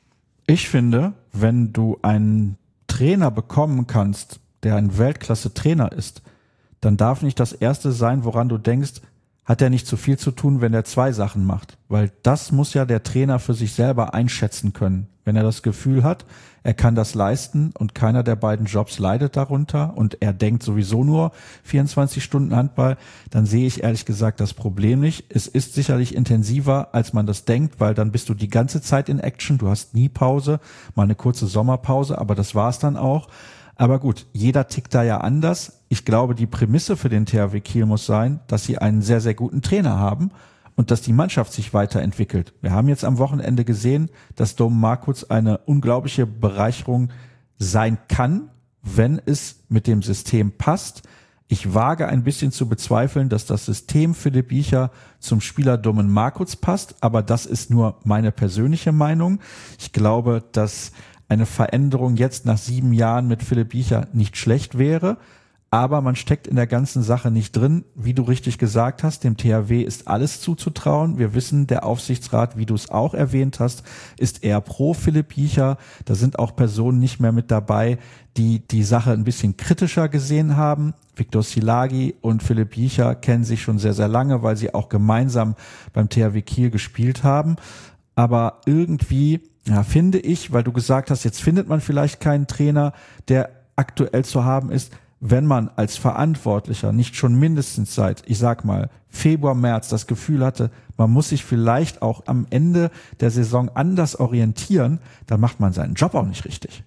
Ich finde, wenn du einen Trainer bekommen kannst, der ein Weltklasse-Trainer ist, dann darf nicht das Erste sein, woran du denkst, hat er nicht zu viel zu tun, wenn er zwei Sachen macht. Weil das muss ja der Trainer für sich selber einschätzen können. Wenn er das Gefühl hat, er kann das leisten und keiner der beiden Jobs leidet darunter und er denkt sowieso nur vierundzwanzig Stunden Handball, dann sehe ich ehrlich gesagt das Problem nicht. Es ist sicherlich intensiver, als man das denkt, weil dann bist du die ganze Zeit in Action. Du hast nie Pause, mal eine kurze Sommerpause, aber das war's dann auch. Aber gut, jeder tickt da ja anders. Ich glaube, die Prämisse für den T H W Kiel muss sein, dass sie einen sehr, sehr guten Trainer haben und dass die Mannschaft sich weiterentwickelt. Wir haben jetzt am Wochenende gesehen, dass Dom Markuc eine unglaubliche Bereicherung sein kann, wenn es mit dem System passt. Ich wage ein bisschen zu bezweifeln, dass das System Philipp Biecher zum Spieler Domen Markuc passt, aber das ist nur meine persönliche Meinung. Ich glaube, dass eine Veränderung jetzt nach sieben Jahren mit Philipp Biecher nicht schlecht wäre, aber man steckt in der ganzen Sache nicht drin. Wie du richtig gesagt hast, dem T H W ist alles zuzutrauen. Wir wissen, der Aufsichtsrat, wie du es auch erwähnt hast, ist eher pro Philipp Biecher. Da sind auch Personen nicht mehr mit dabei, die die Sache ein bisschen kritischer gesehen haben. Viktor Szilágyi und Philipp Biecher kennen sich schon sehr, sehr lange, weil sie auch gemeinsam beim T H W Kiel gespielt haben. Aber irgendwie, ja, finde ich, weil du gesagt hast, jetzt findet man vielleicht keinen Trainer, der aktuell zu haben ist, wenn man als Verantwortlicher nicht schon mindestens seit, ich sag mal, Februar, März das Gefühl hatte, man muss sich vielleicht auch am Ende der Saison anders orientieren, dann macht man seinen Job auch nicht richtig.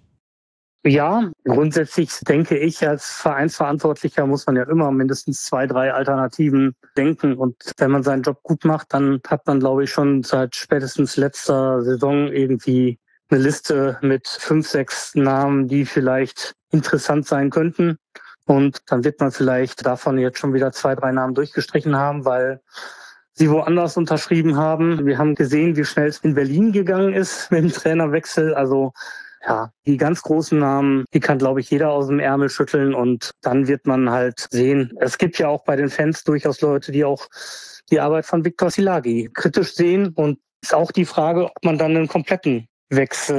Ja, grundsätzlich denke ich, als Vereinsverantwortlicher muss man ja immer mindestens zwei, drei Alternativen denken. Und wenn man seinen Job gut macht, dann hat man, glaube ich, schon seit spätestens letzter Saison irgendwie eine Liste mit fünf, sechs Namen, die vielleicht interessant sein könnten. Und dann wird man vielleicht davon jetzt schon wieder zwei, drei Namen durchgestrichen haben, weil sie woanders unterschrieben haben. Wir haben gesehen, wie schnell es in Berlin gegangen ist mit dem Trainerwechsel. Also ja, die ganz großen Namen, die kann, glaube ich, jeder aus dem Ärmel schütteln. Und dann wird man halt sehen. Es gibt ja auch bei den Fans durchaus Leute, die auch die Arbeit von Viktor Szilágyi kritisch sehen. Und ist auch die Frage, ob man dann einen kompletten Wechsel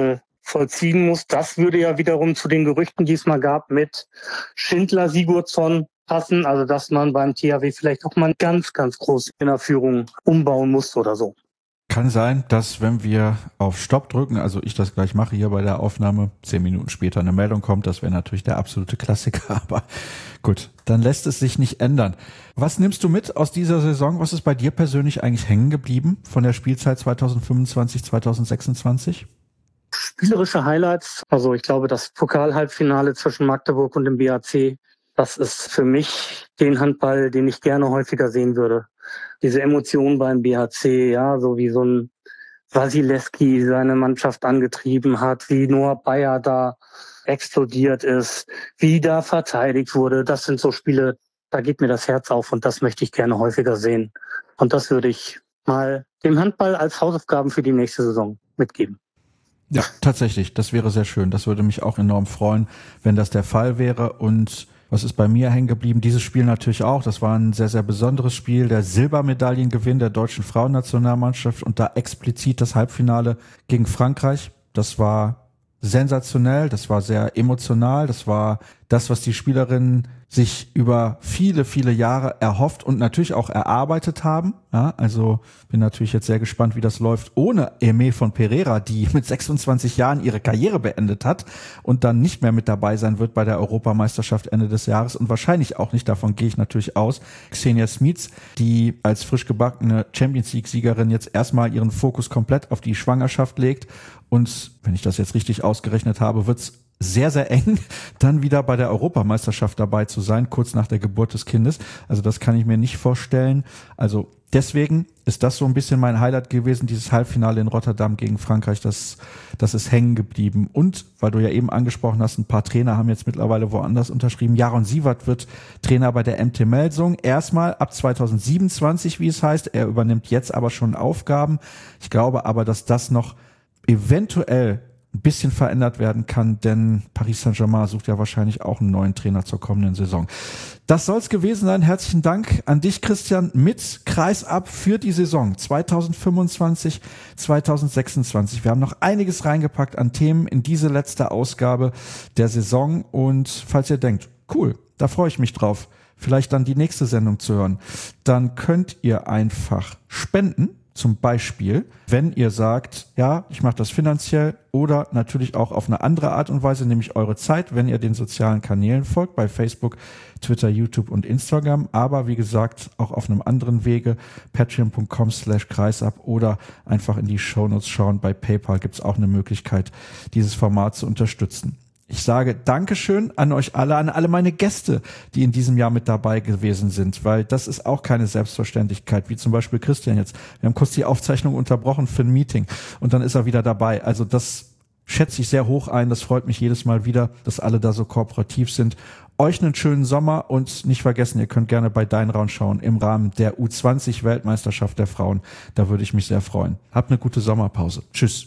vollziehen muss. Das würde ja wiederum zu den Gerüchten, die es mal gab, mit Schindler, Sigurdsson passen. Also dass man beim T H W vielleicht auch mal ganz, ganz groß in der Führung umbauen muss oder so. Kann sein, dass wenn wir auf Stopp drücken, also ich das gleich mache hier bei der Aufnahme, zehn Minuten später eine Meldung kommt. Das wäre natürlich der absolute Klassiker, aber gut, dann lässt es sich nicht ändern. Was nimmst du mit aus dieser Saison? Was ist bei dir persönlich eigentlich hängen geblieben von der Spielzeit zwanzig fünfundzwanzig, zwanzig sechsundzwanzig? Spielerische Highlights, also ich glaube, das Pokal-Halbfinale zwischen Magdeburg und dem B H C, das ist für mich den Handball, den ich gerne häufiger sehen würde. Diese Emotion beim B H C, ja, so wie so ein Wasilewski seine Mannschaft angetrieben hat, wie Noah Bayer da explodiert ist, wie da verteidigt wurde. Das sind so Spiele, da geht mir das Herz auf und das möchte ich gerne häufiger sehen. Und das würde ich mal dem Handball als Hausaufgaben für die nächste Saison mitgeben. Ja, tatsächlich, das wäre sehr schön. Das würde mich auch enorm freuen, wenn das der Fall wäre. Und was ist bei mir hängen geblieben? Dieses Spiel natürlich auch. Das war ein sehr, sehr besonderes Spiel. Der Silbermedaillengewinn der deutschen Frauennationalmannschaft und da explizit das Halbfinale gegen Frankreich. Das war sensationell, das war sehr emotional. Das war das, was die Spielerinnen sich über viele, viele Jahre erhofft und natürlich auch erarbeitet haben. Ja, also bin natürlich jetzt sehr gespannt, wie das läuft ohne Aimee von Pereira, die mit sechsundzwanzig Jahren ihre Karriere beendet hat und dann nicht mehr mit dabei sein wird bei der Europameisterschaft Ende des Jahres und wahrscheinlich auch nicht, davon gehe ich natürlich aus. Xenia Smits, die als frisch gebackene Champions League-Siegerin jetzt erstmal ihren Fokus komplett auf die Schwangerschaft legt und, wenn ich das jetzt richtig ausgerechnet habe, wird's sehr, sehr eng, dann wieder bei der Europameisterschaft dabei zu sein, kurz nach der Geburt des Kindes. Also das kann ich mir nicht vorstellen. Also deswegen ist das so ein bisschen mein Highlight gewesen, dieses Halbfinale in Rotterdam gegen Frankreich, das, das ist hängen geblieben. Und, weil du ja eben angesprochen hast, ein paar Trainer haben jetzt mittlerweile woanders unterschrieben. Jaron Sievert wird Trainer bei der M T Melsung. Erstmal ab zwanzig siebenundzwanzig, wie es heißt. Er übernimmt jetzt aber schon Aufgaben. Ich glaube aber, dass das noch eventuell ein bisschen verändert werden kann, denn Paris Saint-Germain sucht ja wahrscheinlich auch einen neuen Trainer zur kommenden Saison. Das soll's gewesen sein. Herzlichen Dank an dich, Christian, mit Kreisab für die Saison zwanzig fünfundzwanzig, zwanzig sechsundzwanzig. Wir haben noch einiges reingepackt an Themen in diese letzte Ausgabe der Saison und falls ihr denkt, cool, da freue ich mich drauf, vielleicht dann die nächste Sendung zu hören, dann könnt ihr einfach spenden. Zum Beispiel, wenn ihr sagt, ja, ich mache das finanziell oder natürlich auch auf eine andere Art und Weise, nämlich eure Zeit, wenn ihr den sozialen Kanälen folgt, bei Facebook, Twitter, YouTube und Instagram, aber wie gesagt, auch auf einem anderen Wege, patreon.com slash kreisab oder einfach in die Shownotes schauen. Bei PayPal gibt's auch eine Möglichkeit, dieses Format zu unterstützen. Ich sage Dankeschön an euch alle, an alle meine Gäste, die in diesem Jahr mit dabei gewesen sind, weil das ist auch keine Selbstverständlichkeit, wie zum Beispiel Christian jetzt. Wir haben kurz die Aufzeichnung unterbrochen für ein Meeting und dann ist er wieder dabei. Also das schätze ich sehr hoch ein, das freut mich jedes Mal wieder, dass alle da so kooperativ sind. Euch einen schönen Sommer und nicht vergessen, ihr könnt gerne bei Dein Round schauen im Rahmen der U zwanzig Weltmeisterschaft der Frauen. Da würde ich mich sehr freuen. Habt eine gute Sommerpause. Tschüss.